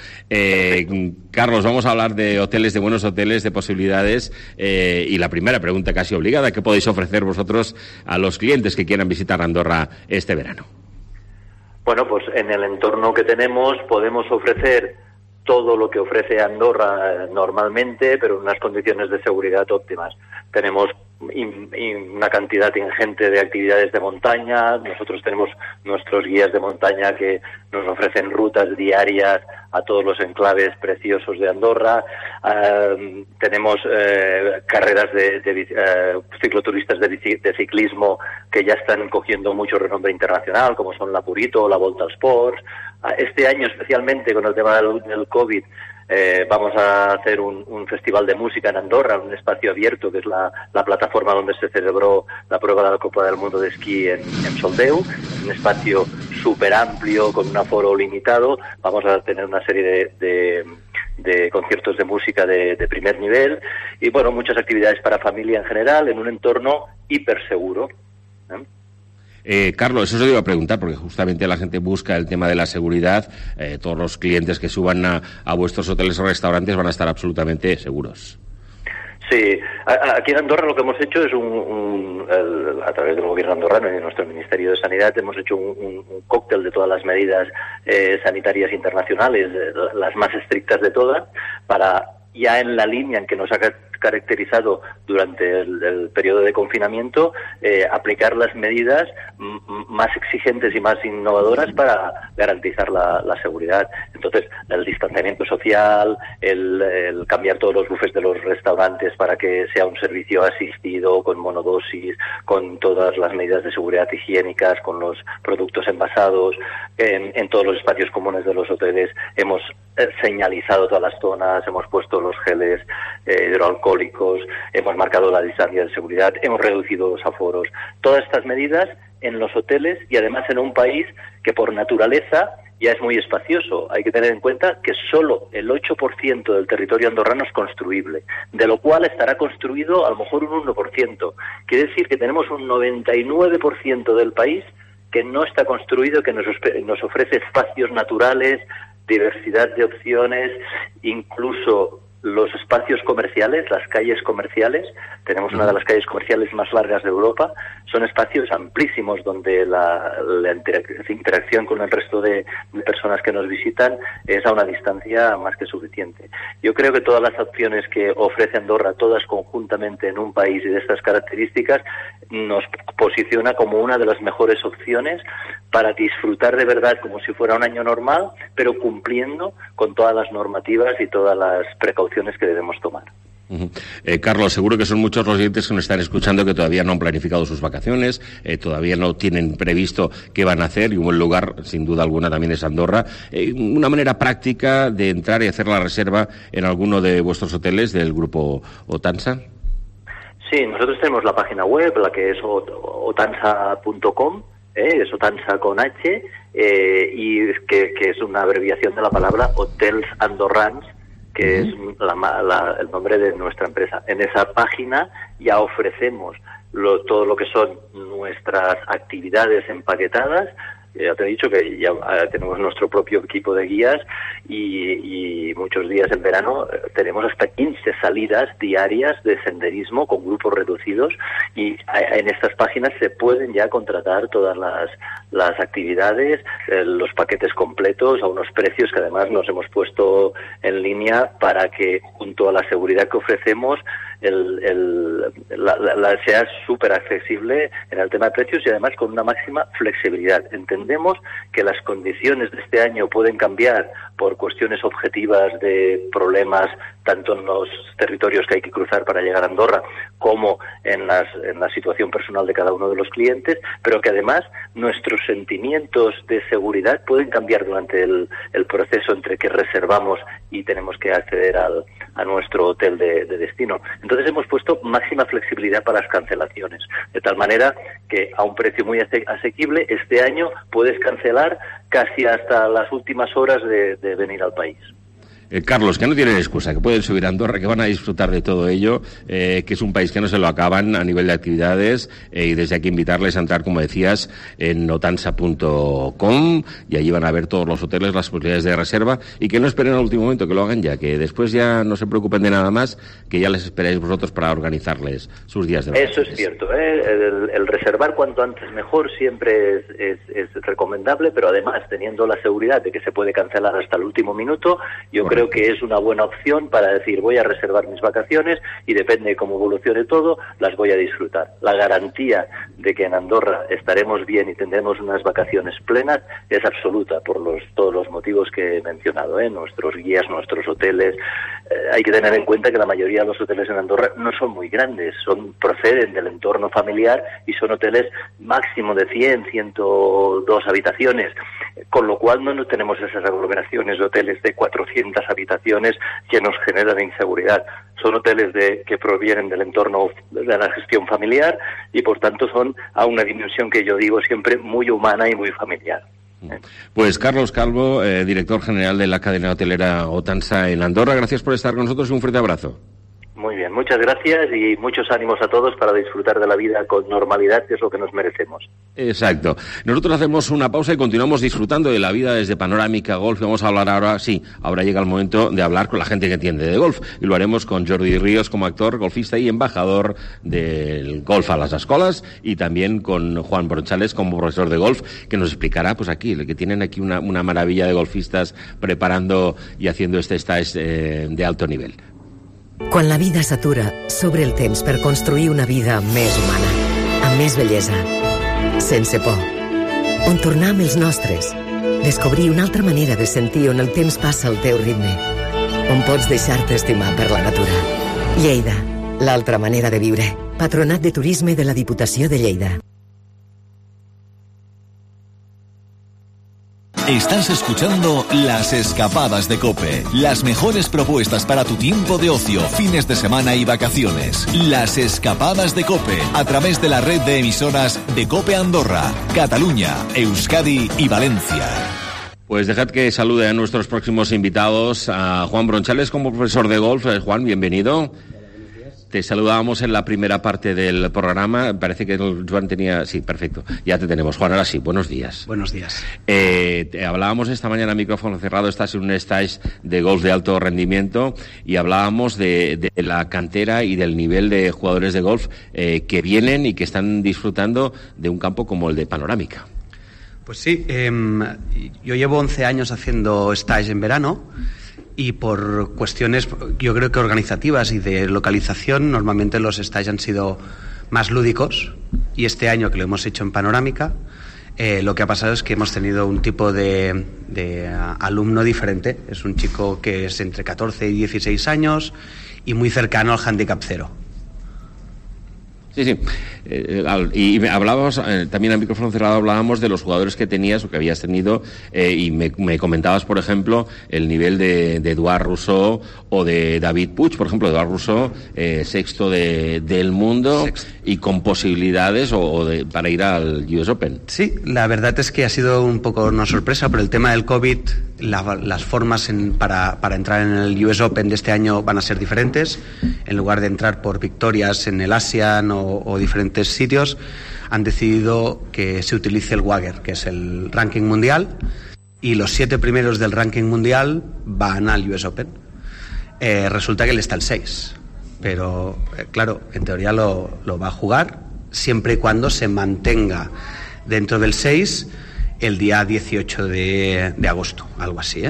Carlos, vamos a hablar de hoteles, de buenos hoteles, de posibilidades. Y la primera pregunta casi obligada, ¿qué podéis ofrecer vosotros a los clientes que quieran visitar Andorra este verano? Bueno, pues en el entorno que tenemos podemos ofrecer todo lo que ofrece Andorra normalmente, pero en unas condiciones de seguridad óptimas. Tenemos una cantidad ingente de actividades de montaña. Nosotros tenemos nuestros guías de montaña que nos ofrecen rutas diarias a todos los enclaves preciosos de Andorra. Tenemos carreras de cicloturistas de ciclismo que ya están cogiendo mucho renombre internacional, como son la Purito o la Volta als Ports. Este año, especialmente con el tema del COVID, vamos a hacer un festival de música en Andorra, un espacio abierto, que es la plataforma donde se celebró la prueba de la Copa del Mundo de Esquí en Soldeu, un espacio súper amplio, con un aforo limitado. Vamos a tener una serie de conciertos de música de primer nivel y, bueno, muchas actividades para familia en general, en un entorno hiperseguro. Carlos, eso se iba a preguntar, porque justamente la gente busca el tema de la seguridad. Todos los clientes que suban a vuestros hoteles o restaurantes van a estar absolutamente seguros. Sí, aquí en Andorra lo que hemos hecho es a través del gobierno andorrano y de nuestro Ministerio de Sanidad, hemos hecho un cóctel de todas las medidas sanitarias internacionales, las más estrictas de todas, para, ya en la línea en que nos ha caracterizado durante el periodo de confinamiento, aplicar las medidas más exigentes y más innovadoras para garantizar la seguridad. Entonces, el distanciamiento social, el cambiar todos los buffets de los restaurantes para que sea un servicio asistido, con monodosis, con todas las medidas de seguridad higiénicas, con los productos envasados, en todos los espacios comunes de los hoteles hemos señalizado todas las zonas, hemos puesto los geles hidroalcohólicos, hemos marcado la distancia de seguridad, hemos reducido los aforos. Todas estas medidas en los hoteles y además en un país que por naturaleza ya es muy espacioso. Hay que tener en cuenta que solo el 8% del territorio andorrano es construible, de lo cual estará construido a lo mejor un 1%. Quiere decir que tenemos un 99% del país que no está construido, que nos ofrece espacios naturales, diversidad de opciones, incluso los espacios comerciales, las calles comerciales. Tenemos una de las calles comerciales más largas de Europa. Son espacios amplísimos donde la interacción con el resto de personas que nos visitan es a una distancia más que suficiente. Yo creo que todas las opciones que ofrece Andorra, todas conjuntamente en un país y de estas características, nos posiciona como una de las mejores opciones para disfrutar de verdad como si fuera un año normal, pero cumpliendo con todas las normativas y todas las precauciones que debemos tomar. Carlos, seguro que son muchos los oyentes que nos están escuchando que todavía no han planificado sus vacaciones, todavía no tienen previsto qué van a hacer, y un buen lugar, sin duda alguna, también es Andorra. Una manera práctica de entrar y hacer la reserva en alguno de vuestros hoteles del grupo Otansa. Sí, nosotros tenemos la página web, la que es otansa.com, es Otansa con H, y que es una abreviación de la palabra Hotels Andorrans, que es el nombre de nuestra empresa. En esa página ya ofrecemos todo lo que son nuestras actividades empaquetadas. Ya te he dicho que ya tenemos nuestro propio equipo de guías y muchos días en verano tenemos hasta 15 salidas diarias de senderismo con grupos reducidos, y en estas páginas se pueden ya contratar todas las actividades, los paquetes completos a unos precios que además nos hemos puesto en línea para que, junto a la seguridad que ofrecemos, sea súper accesible en el tema de precios y además con una máxima flexibilidad. Entendemos que las condiciones de este año pueden cambiar por cuestiones objetivas de problemas tanto en los territorios que hay que cruzar para llegar a Andorra como en la situación personal de cada uno de los clientes, pero que además nuestros sentimientos de seguridad pueden cambiar durante el proceso entre que reservamos y tenemos que acceder a nuestro hotel de destino. Entonces hemos puesto máxima flexibilidad para las cancelaciones, de tal manera que a un precio muy asequible este año puedes cancelar casi hasta las últimas horas de venir al país. Carlos, que no tienen excusa, que pueden subir a Andorra, que van a disfrutar de todo ello, que es un país que no se lo acaban a nivel de actividades, y desde aquí invitarles a entrar, como decías, en otansa.com, y allí van a ver todos los hoteles, las posibilidades de reserva, y que no esperen al último momento, que lo hagan ya, que después ya no se preocupen de nada más, que ya les esperáis vosotros para organizarles sus días de vacaciones. Eso es cierto, el reservar cuanto antes mejor siempre es recomendable, pero además teniendo la seguridad de que se puede cancelar hasta el último minuto, yo creo creo que es una buena opción para decir voy a reservar mis vacaciones y depende de cómo evolucione todo, las voy a disfrutar. La garantía de que en Andorra estaremos bien y tendremos unas vacaciones plenas es absoluta por todos los motivos que he mencionado, nuestros guías, nuestros hoteles. Hay que tener en cuenta que la mayoría de los hoteles en Andorra no son muy grandes, proceden del entorno familiar y son hoteles máximo de 100, 102 habitaciones, con lo cual no tenemos esas aglomeraciones de hoteles de 400 habitaciones que nos generan inseguridad. Son hoteles que provienen del entorno de la gestión familiar y por tanto son a una dimensión que yo digo siempre muy humana y muy familiar. Pues Carlos Calvo, director general de la cadena hotelera Otansa en Andorra, gracias por estar con nosotros y un fuerte abrazo. Muy bien, muchas gracias y muchos ánimos a todos para disfrutar de la vida con normalidad, que es lo que nos merecemos. Exacto. Nosotros hacemos una pausa y continuamos disfrutando de la vida desde Panorámica Golf. Vamos a hablar ahora llega el momento de hablar con la gente que entiende de golf. Y lo haremos con Jordi Ríos como actor, golfista y embajador del golf a las escuelas, y también con Juan Bronchales como profesor de golf, que nos explicará, pues aquí, que tienen aquí una maravilla de golfistas preparando y haciendo este stage de alto nivel. Quan la vida s'atura, s'obre el temps per construir una vida més humana, amb més bellesa, sense por. On tornar amb els nostres, descobrir una altra manera de sentir on el temps passa al teu ritme, on pots deixar-te estimar per la natura. Lleida, l'altra manera de viure. Patronat de Turisme de la Diputació de Lleida. Estás escuchando Las Escapadas de COPE, las mejores propuestas para tu tiempo de ocio, fines de semana y vacaciones. Las Escapadas de COPE, a través de la red de emisoras de COPE Andorra, Cataluña, Euskadi y Valencia. Pues dejad que salude a nuestros próximos invitados, a Juan Bronchales como profesor de golf. Juan, bienvenido. Te saludábamos en la primera parte del programa. Parece que Juan tenía... Sí, perfecto. Ya te tenemos. Juan, ahora sí. Buenos días. Buenos días. Hablábamos esta mañana a micrófono cerrado. Estás en un stage de golf de alto rendimiento y hablábamos de la cantera y del nivel de jugadores de golf que vienen y que están disfrutando de un campo como el de Panorámica. Pues sí. Yo llevo 11 años haciendo stage en verano. Y por cuestiones, yo creo que organizativas y de localización, normalmente los stages han sido más lúdicos. Y este año, que lo hemos hecho en Panorámica, lo que ha pasado es que hemos tenido un tipo de alumno diferente. Es un chico que es entre 14 y 16 años y muy cercano al handicap 0. Sí. Y hablábamos, también a micrófono cerrado, hablábamos de los jugadores que tenías o que habías tenido, y me comentabas, por ejemplo, el nivel de Eduard Rousseau o de David Puig. Por ejemplo, Eduard Rousseau, sexto del mundo, y con posibilidades para ir al US Open. Sí, la verdad es que ha sido un poco una sorpresa por el tema del COVID. Las formas para entrar en el US Open de este año van a ser diferentes. En lugar de entrar por victorias en el ASEAN o diferentes sitios, han decidido que se utilice el WAGR, que es el ranking mundial, y los 7 primeros del ranking mundial van al US Open. Resulta que él está el 6, pero claro, en teoría lo va a jugar siempre y cuando se mantenga dentro del 6 el día 18 de agosto, algo así,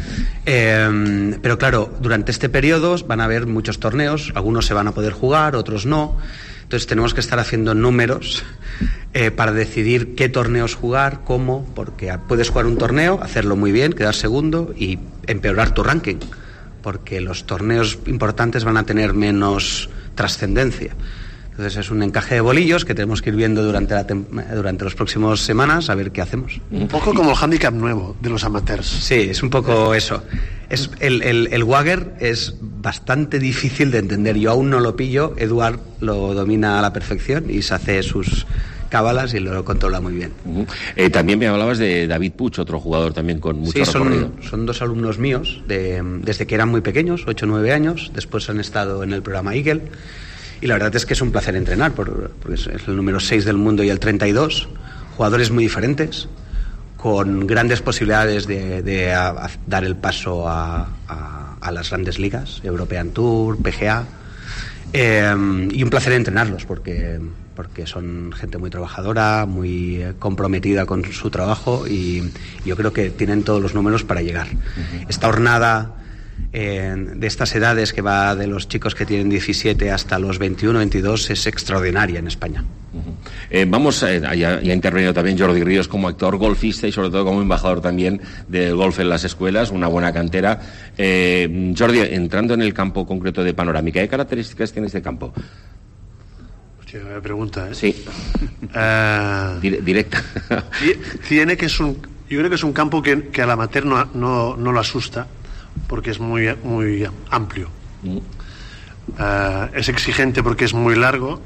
pero claro, durante este periodo van a haber muchos torneos, algunos se van a poder jugar, otros no. Entonces tenemos que estar haciendo números para decidir qué torneos jugar, cómo, porque puedes jugar un torneo, hacerlo muy bien, quedar segundo y empeorar tu ranking, porque los torneos importantes van a tener menos trascendencia. Entonces es un encaje de bolillos que tenemos que ir viendo durante las próximas semanas a ver qué hacemos. Un poco como el handicap nuevo de los amateurs. Sí, es un poco eso. El WAGR es bastante difícil de entender. Yo aún no lo pillo. Eduard lo domina a la perfección y se hace sus cábalas y lo controla muy bien. También me hablabas de David Puig, otro jugador también con mucho recorrido. Son 2 alumnos míos desde que eran muy pequeños, 8 o 9 años. Después han estado en el programa Eagle. Y la verdad es que es un placer entrenar, porque es el número 6 del mundo y el 32. Jugadores muy diferentes, con grandes posibilidades de dar el paso a las grandes ligas, European Tour, PGA. Y un placer entrenarlos, porque son gente muy trabajadora, muy comprometida con su trabajo, y yo creo que tienen todos los números para llegar. Esta jornada de estas edades, que va de los chicos que tienen 17 hasta los 21, 22, es extraordinaria en España. Ya ha intervenido también Jordi Ríos como actor golfista y sobre todo como embajador también del golf en las escuelas, una buena cantera. Jordi, entrando en el campo concreto de Panorámica, ¿qué características tiene este campo? Hostia, me pregunta, ¿eh? Sí. Directa. Yo creo que es un campo que al amateur no lo asusta, porque es muy amplio. Es exigente porque es muy largo.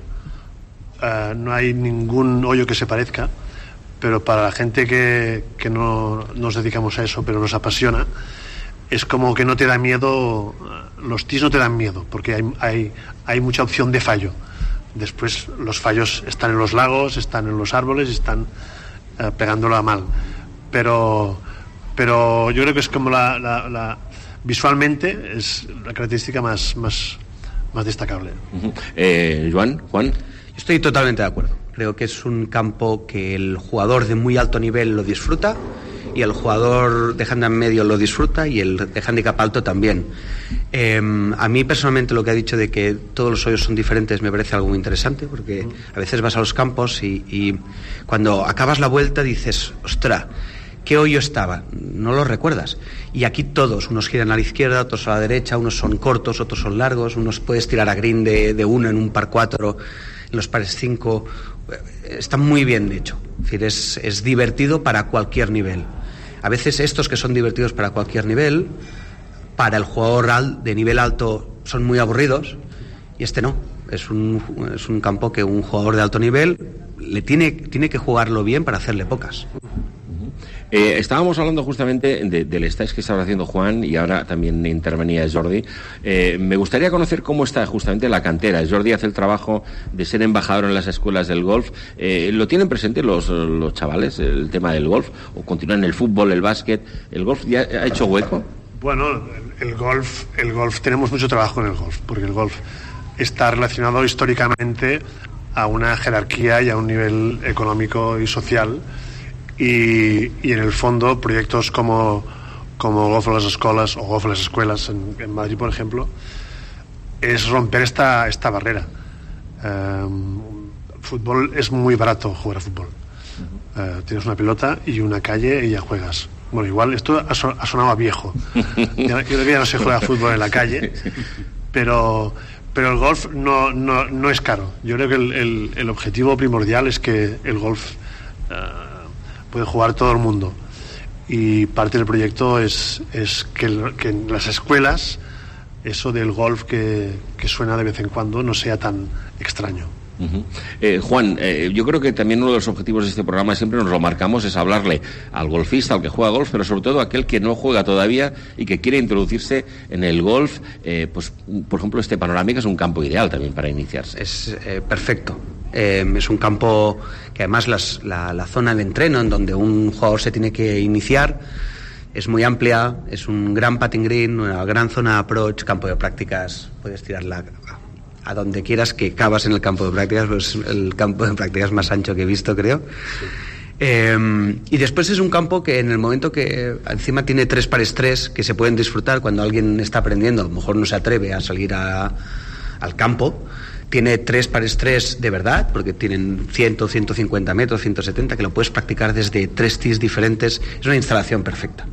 No hay ningún hoyo que se parezca, pero para la gente que no nos dedicamos a eso, pero nos apasiona, es como que no te da miedo, los tees no te dan miedo, porque hay mucha opción de fallo. Después los fallos están en los lagos, están en los árboles y están pegándolo a mal. Pero yo creo que es como visualmente es la característica más destacable. Juan. Yo estoy totalmente de acuerdo. Creo que es un campo que el jugador de muy alto nivel lo disfruta y el jugador de handicap medio lo disfruta y el de handicap alto también. A mí personalmente lo que ha dicho de que todos los hoyos son diferentes me parece algo muy interesante, porque a veces vas a los campos y cuando acabas la vuelta dices, ostras, ¿qué hoyo estaba? No lo recuerdas. Y aquí todos, unos giran a la izquierda, otros a la derecha, unos son cortos, otros son largos, unos puedes tirar a green de uno en un par 4, en los pares 5. Está muy bien hecho. Es decir, es divertido para cualquier nivel. A veces estos que son divertidos para cualquier nivel, para el jugador de nivel alto son muy aburridos, y este no. Es un campo que un jugador de alto nivel tiene que jugarlo bien para hacerle pocas. Estábamos hablando justamente del stage que estaba haciendo Juan y ahora también intervenía Jordi. Me gustaría conocer cómo está justamente la cantera. Jordi hace el trabajo de ser embajador en las escuelas del golf. ¿Lo tienen presente los chavales, el tema del golf? ¿O continúan el fútbol, el básquet? ¿El golf ya ha hecho hueco? Bueno, el golf, tenemos mucho trabajo en el golf, porque el golf está relacionado históricamente a una jerarquía y a un nivel económico y social. Y en el fondo proyectos como Golf a las Escolas o Golf a las Escuelas en Madrid, por ejemplo, es romper esta barrera. Fútbol es muy barato jugar a fútbol. Tienes una pelota y una calle y ya juegas. Bueno, igual esto ha sonado a viejo. Yo creo que ya no se juega fútbol en la calle, pero el golf no es caro. Yo creo que el objetivo primordial es que el golf puede jugar todo el mundo, y parte del proyecto es que en las escuelas eso del golf que suena de vez en cuando no sea tan extraño. Juan, yo creo que también uno de los objetivos de este programa, siempre nos lo marcamos, es hablarle al golfista, al que juega golf, pero sobre todo a aquel que no juega todavía y que quiere introducirse en el golf. Pues, por ejemplo, este Panorámica es un campo ideal también para iniciarse. Es perfecto. Es un campo que además la zona de entreno en donde un jugador se tiene que iniciar es muy amplia, es un gran putting green, una gran zona de approach, campo de prácticas, puedes tirarla a donde quieras, que cabas en el campo de prácticas, pues el campo de prácticas más ancho que he visto, creo. Y después es un campo que en el momento que encima tiene 3 pares 3 que se pueden disfrutar cuando alguien está aprendiendo, a lo mejor no se atreve a salir al campo. Tiene 3 pares 3 de verdad, porque tienen 100, 150 metros, 170, que lo puedes practicar desde 3 tees diferentes. Es una instalación perfecta.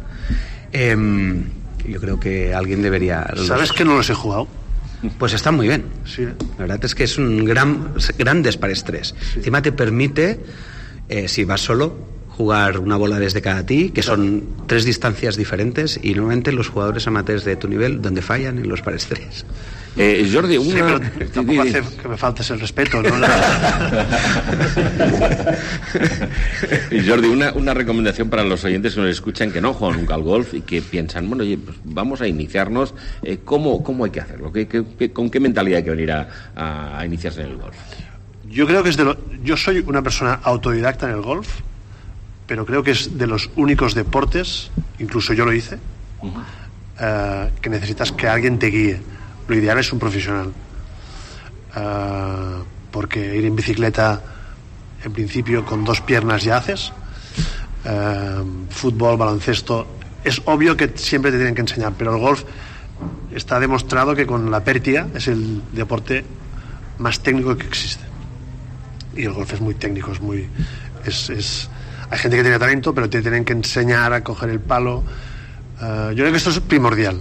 Yo creo que alguien debería... ¿Sabes que no los he jugado? Pues está muy bien. Sí. La verdad es que es un grandes pares 3. Sí. Encima te permite, si vas solo, jugar una bola desde cada tee, que son 3 distancias diferentes, y normalmente los jugadores amateurs de tu nivel, donde fallan en los pares 3. Jordi, tampoco hace que me faltes el respeto, ¿no? Jordi, una recomendación para los oyentes que nos escuchan que no juegan nunca al golf y que piensan, bueno, oye, pues vamos a iniciarnos. ¿Cómo hay que hacerlo? ¿Con qué mentalidad hay que venir a iniciarse en el golf? Yo creo que yo soy una persona autodidacta en el golf, pero creo que es de los únicos deportes, incluso yo lo hice, que necesitas que alguien te guíe. Lo ideal es un profesional, porque ir en bicicleta en principio con 2 piernas ya haces. Fútbol, baloncesto, es obvio que siempre te tienen que enseñar, pero el golf está demostrado que con la pértiga es el deporte más técnico que existe. Y el golf es muy técnico, hay gente que tiene talento, pero te tienen que enseñar a coger el palo. Yo creo que esto es primordial.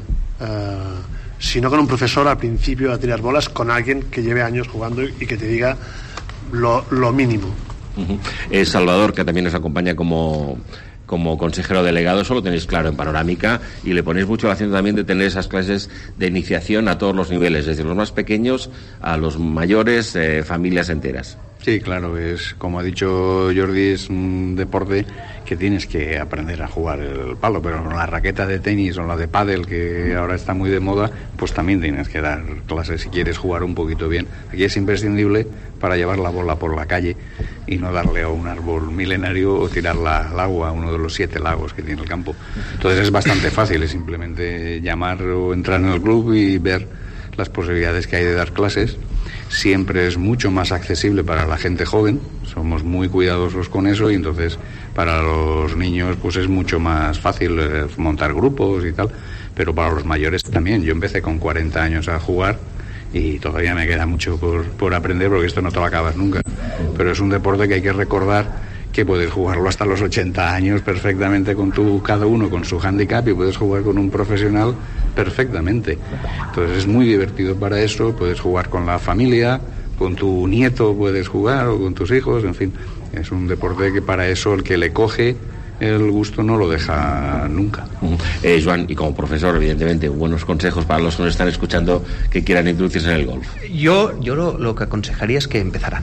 Si no con un profesor al principio a tirar bolas, con alguien que lleve años jugando y que te diga lo mínimo. Salvador, que también nos acompaña como consejero delegado, eso lo tenéis claro en Panorámica, y le ponéis mucho el acento también de tener esas clases de iniciación a todos los niveles, desde los más pequeños a los mayores, familias enteras. Sí, claro, es como ha dicho Jordi, es un deporte que tienes que aprender a jugar el palo, pero con la raqueta de tenis o la de pádel, que ahora está muy de moda, pues también tienes que dar clases si quieres jugar un poquito bien. Aquí es imprescindible para llevar la bola por la calle y no darle a un árbol milenario o tirarla al agua, uno de los 7 lagos que tiene el campo. Entonces es bastante fácil, es simplemente llamar o entrar en el club y ver las posibilidades que hay de dar clases. Siempre es mucho más accesible para la gente joven, somos muy cuidadosos con eso, y entonces para los niños pues es mucho más fácil montar grupos y tal, pero para los mayores también. Yo empecé con 40 años a jugar y todavía me queda mucho por aprender, porque esto no te va a acabar nunca, pero es un deporte que hay que recordar que puedes jugarlo hasta los 80 años perfectamente cada uno con su handicap, y puedes jugar con un profesional perfectamente. Entonces es muy divertido para eso, puedes jugar con la familia, con tu nieto puedes jugar, o con tus hijos, en fin, es un deporte que para eso el que le coge el gusto no lo deja nunca. Joan, y como profesor, evidentemente, buenos consejos para los que nos están escuchando que quieran introducirse en el golf. Yo lo que aconsejaría es que empezaran.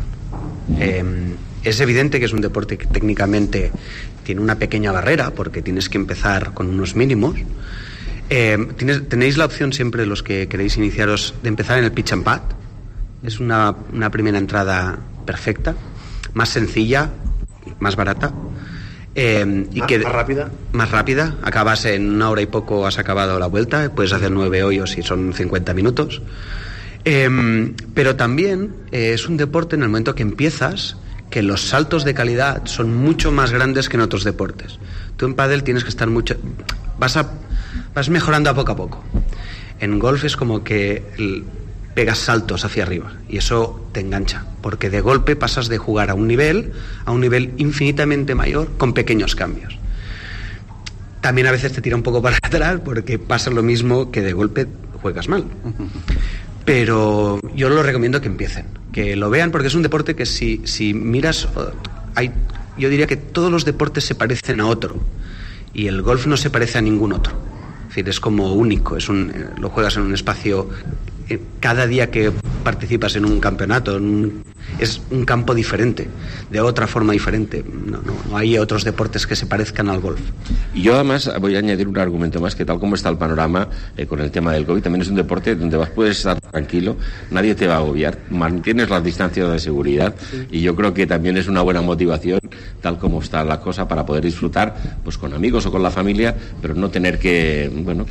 Es evidente que es un deporte que técnicamente tiene una pequeña barrera, porque tienes que empezar con unos mínimos. Tenéis la opción siempre, los que queréis iniciaros, de empezar en el pitch and putt. Es una primera entrada perfecta, más sencilla, más barata. Más rápida. Acabas en 1 hora y poco, has acabado la vuelta, puedes hacer 9 hoyos y son 50 minutos. Pero también es un deporte, en el momento que empiezas, que los saltos de calidad son mucho más grandes que en otros deportes. Tú en pádel tienes que estar vas mejorando a poco. En golf es como que pegas saltos hacia arriba y eso te engancha, porque de golpe pasas de jugar a un nivel infinitamente mayor con pequeños cambios. También a veces te tira un poco para atrás, porque pasa lo mismo, que de golpe juegas mal. Pero yo lo recomiendo que empiecen, que lo vean, porque es un deporte que si miras, yo diría que todos los deportes se parecen a otro, y el golf no se parece a ningún otro. Es decir, es como único, lo juegas en un espacio, cada día que participas en un campeonato, es un campo diferente, de otra forma diferente. No hay otros deportes que se parezcan al golf. Y yo además voy a añadir un argumento más, que tal como está el panorama con el tema del COVID, también es un deporte donde puedes estar tranquilo, nadie te va a agobiar, mantienes las distancias de seguridad, y yo creo que también es una buena motivación, tal como está la cosa, para poder disfrutar pues con amigos o con la familia, pero no tener que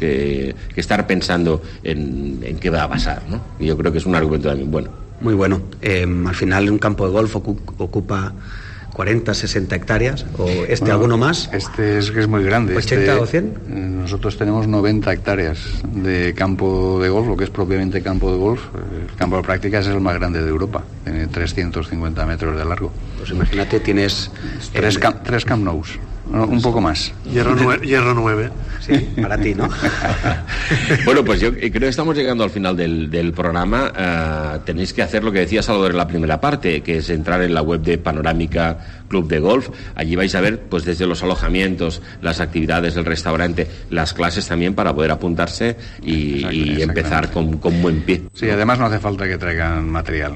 estar pensando en qué va a pasar, ¿no? Y yo creo que es un argumento también bueno. Muy bueno. Al final un campo de golf ocupa 40, 60 hectáreas, o alguno más. Este es muy grande. ¿80 o 100? Nosotros tenemos 90 hectáreas de campo de golf, lo que es propiamente campo de golf. El campo de prácticas es el más grande de Europa, tiene 350 metros de largo. Pues imagínate, tienes... Tres Camp Nous. Un poco más. Hierro 9. Sí, para ti, ¿no? Bueno, pues yo creo que estamos llegando al final del programa. Tenéis que hacer lo que decía Salvador en la primera parte, que es entrar en la web de Panorámica Club de Golf. Allí vais a ver, pues desde los alojamientos, las actividades del restaurante, las clases también, para poder apuntarse y empezar con buen pie. Sí, además no hace falta que traigan material.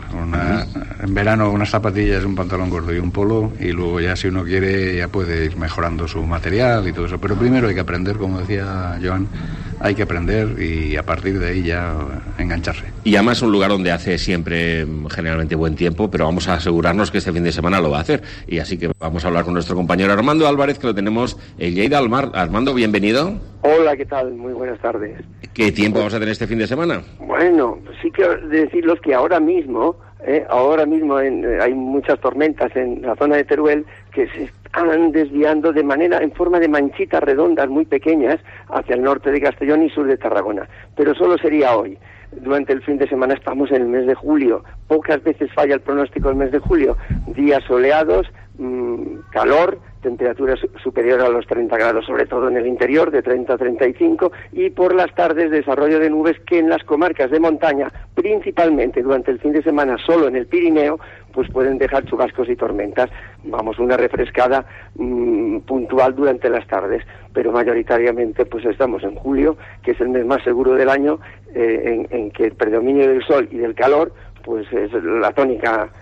En verano unas zapatillas, un pantalón corto y un polo, y luego ya, si uno quiere, ya puede ir mejorando su material y todo eso. Pero primero hay que aprender, como decía Joan, hay que aprender, y a partir de ahí ya engancharse. Y además es un lugar donde hace siempre generalmente buen tiempo, pero vamos a asegurarnos que este fin de semana lo va a hacer. Y así que vamos a hablar con nuestro compañero Armando Álvarez, que lo tenemos en Lleida. Armando, bienvenido. Hola, ¿qué tal? Muy buenas tardes. ¿Qué tiempo vamos a tener este fin de semana? Bueno, sí que deciros que ahora mismo hay muchas tormentas en la zona de Teruel, que se están desviando en forma de manchitas redondas muy pequeñas hacia el norte de Castellón y sur de Tarragona. Pero solo sería hoy. Durante el fin de semana estamos en el mes de julio. Pocas veces falla el pronóstico del mes de julio. Días soleados, calor, temperatura superior a los 30 grados, sobre todo en el interior, de 30 a 35, y por las tardes desarrollo de nubes que en las comarcas de montaña, principalmente durante el fin de semana solo en el Pirineo, pues pueden dejar chubascos y tormentas. Vamos, una refrescada puntual durante las tardes, pero mayoritariamente pues estamos en julio, que es el mes más seguro del año, en que el predominio del sol y del calor pues es la tónica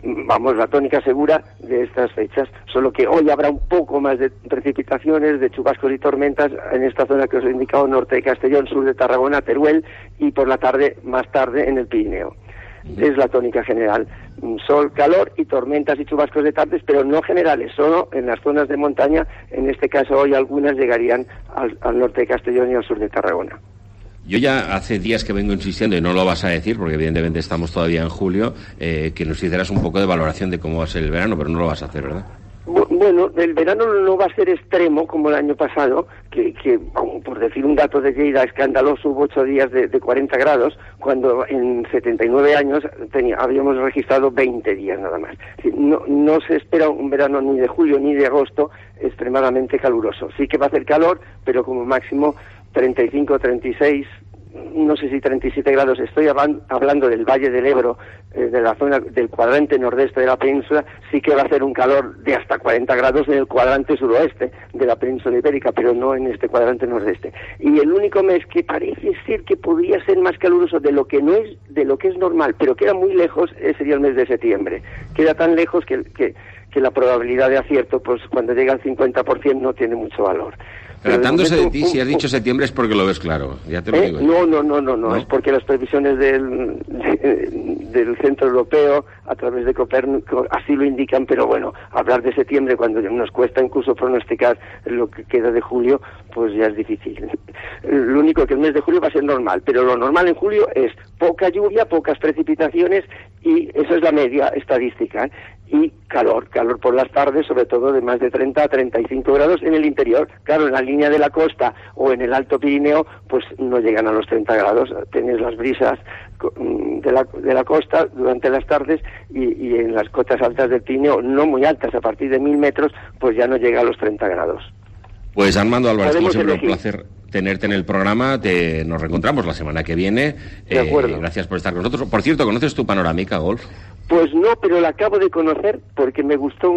segura de estas fechas, solo que hoy habrá un poco más de precipitaciones, de chubascos y tormentas en esta zona que os he indicado, norte de Castellón, sur de Tarragona, Teruel, y por la tarde, más tarde, en el Pirineo. Es la tónica general: sol, calor y tormentas y chubascos de tardes, pero no generales, solo en las zonas de montaña. En este caso hoy algunas llegarían al norte de Castellón y al sur de Tarragona. Yo ya hace días que vengo insistiendo, y no lo vas a decir porque evidentemente estamos todavía en julio, que nos hicieras un poco de valoración de cómo va a ser el verano, pero no lo vas a hacer, ¿verdad? Bueno, el verano no va a ser extremo como el año pasado, que por decir un dato de Lleida escandaloso, hubo 8 días de 40 grados, cuando en 79 años habíamos registrado 20 días nada más. No se espera un verano ni de julio ni de agosto extremadamente caluroso. Sí que va a hacer calor, pero como máximo 35, 36, no sé si 37 grados. Estoy hablando del Valle del Ebro, de la zona del cuadrante nordeste de la península. Sí que va a hacer un calor de hasta 40 grados en el cuadrante suroeste de la península ibérica, pero no en este cuadrante nordeste. Y el único mes que parece ser que podría ser más caluroso de lo que es normal, pero queda muy lejos, sería el mes de septiembre. Queda tan lejos que la probabilidad de acierto, pues cuando llega al 50%, no tiene mucho valor. Tratándose de ti, si has dicho septiembre es porque lo ves claro. Ya te lo digo. No, es porque las previsiones del Centro Europeo, a través de Copérnico, así lo indican, pero bueno, hablar de septiembre cuando nos cuesta incluso pronosticar lo que queda de julio, pues ya es difícil. Lo único que el mes de julio va a ser normal, pero lo normal en julio es poca lluvia, pocas precipitaciones, y eso es la media estadística, y calor por las tardes, sobre todo de más de 30 a 35 grados en el interior. Claro, en la línea de la costa o en el Alto Pirineo, pues no llegan a los 30 grados. Tenéis las brisas de la costa durante las tardes, y en las cotas altas del Pirineo, no muy altas, a partir de 1000 metros, pues ya no llega a los 30 grados. Pues Armando Álvarez, como siempre, un placer tenerte en el programa. Nos reencontramos la semana que viene. De acuerdo. Gracias por estar con nosotros. Por cierto, ¿conoces tu Panorámica Golf? Pues no, pero la acabo de conocer porque me gustó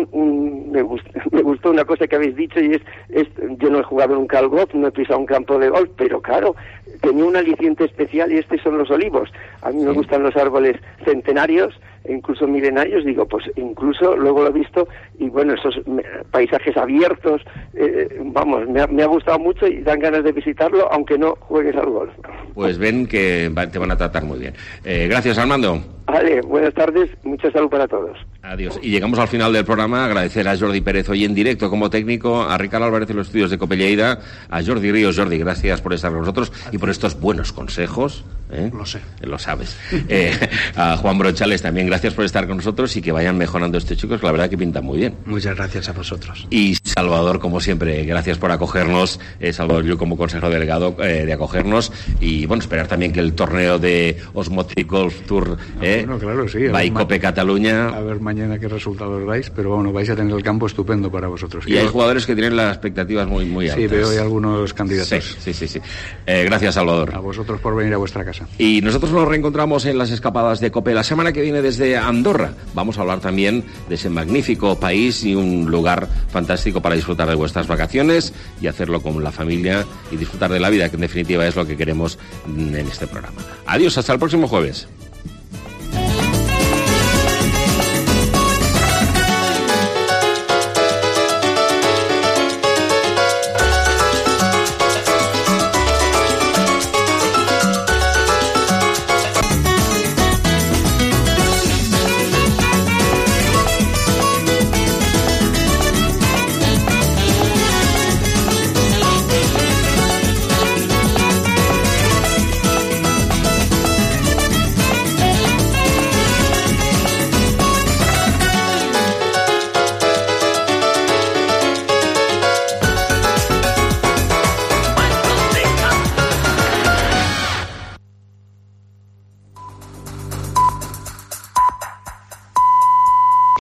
una cosa que habéis dicho, y es yo no he jugado nunca al golf, no he pisado un campo de golf, pero claro, tenía un aliciente especial, y estos son los olivos. A mí me gustan los árboles centenarios e incluso milenarios, digo, pues incluso luego lo he visto, y bueno, esos paisajes abiertos, me ha gustado mucho y dan ganas de visitarlo, aunque no juegues al golf. Pues ven que te van a tratar muy bien. Gracias, Armando. Vale, buenas tardes, mucha salud para todos. Adiós. Y llegamos al final del programa. Agradecer a Jordi Pérez hoy en directo como técnico, a Ricardo Álvarez en los estudios de Cope Lleida, a Jordi Ríos. Jordi, gracias por estar con nosotros y por estos buenos consejos. Lo sé. Lo sabes. A Juan Brochales también, gracias por estar con nosotros, y que vayan mejorando estos chicos, que la verdad que pintan muy bien. Muchas gracias a vosotros. Y Salvador, como siempre, gracias por acogernos. Salvador, yo como consejero delegado, de acogernos, y bueno, esperar también que el torneo de Osmotic Golf Tour bueno, claro, sí, by Cope Cataluña, a ver mañana qué resultados dais, pero bueno, vais a tener el campo estupendo para vosotros. Y hay jugadores que tienen las expectativas muy altas. Sí, veo hay algunos candidatos. Sí. Gracias, Salvador. A vosotros por venir a vuestra casa. Y nosotros nos reencontramos en las escapadas de Cope la semana que viene desde Andorra. Vamos a hablar también de ese magnífico país y un lugar fantástico para disfrutar de vuestras vacaciones y hacerlo con la familia y disfrutar de la vida, que en definitiva es lo que queremos en este programa. Adiós, hasta el próximo jueves.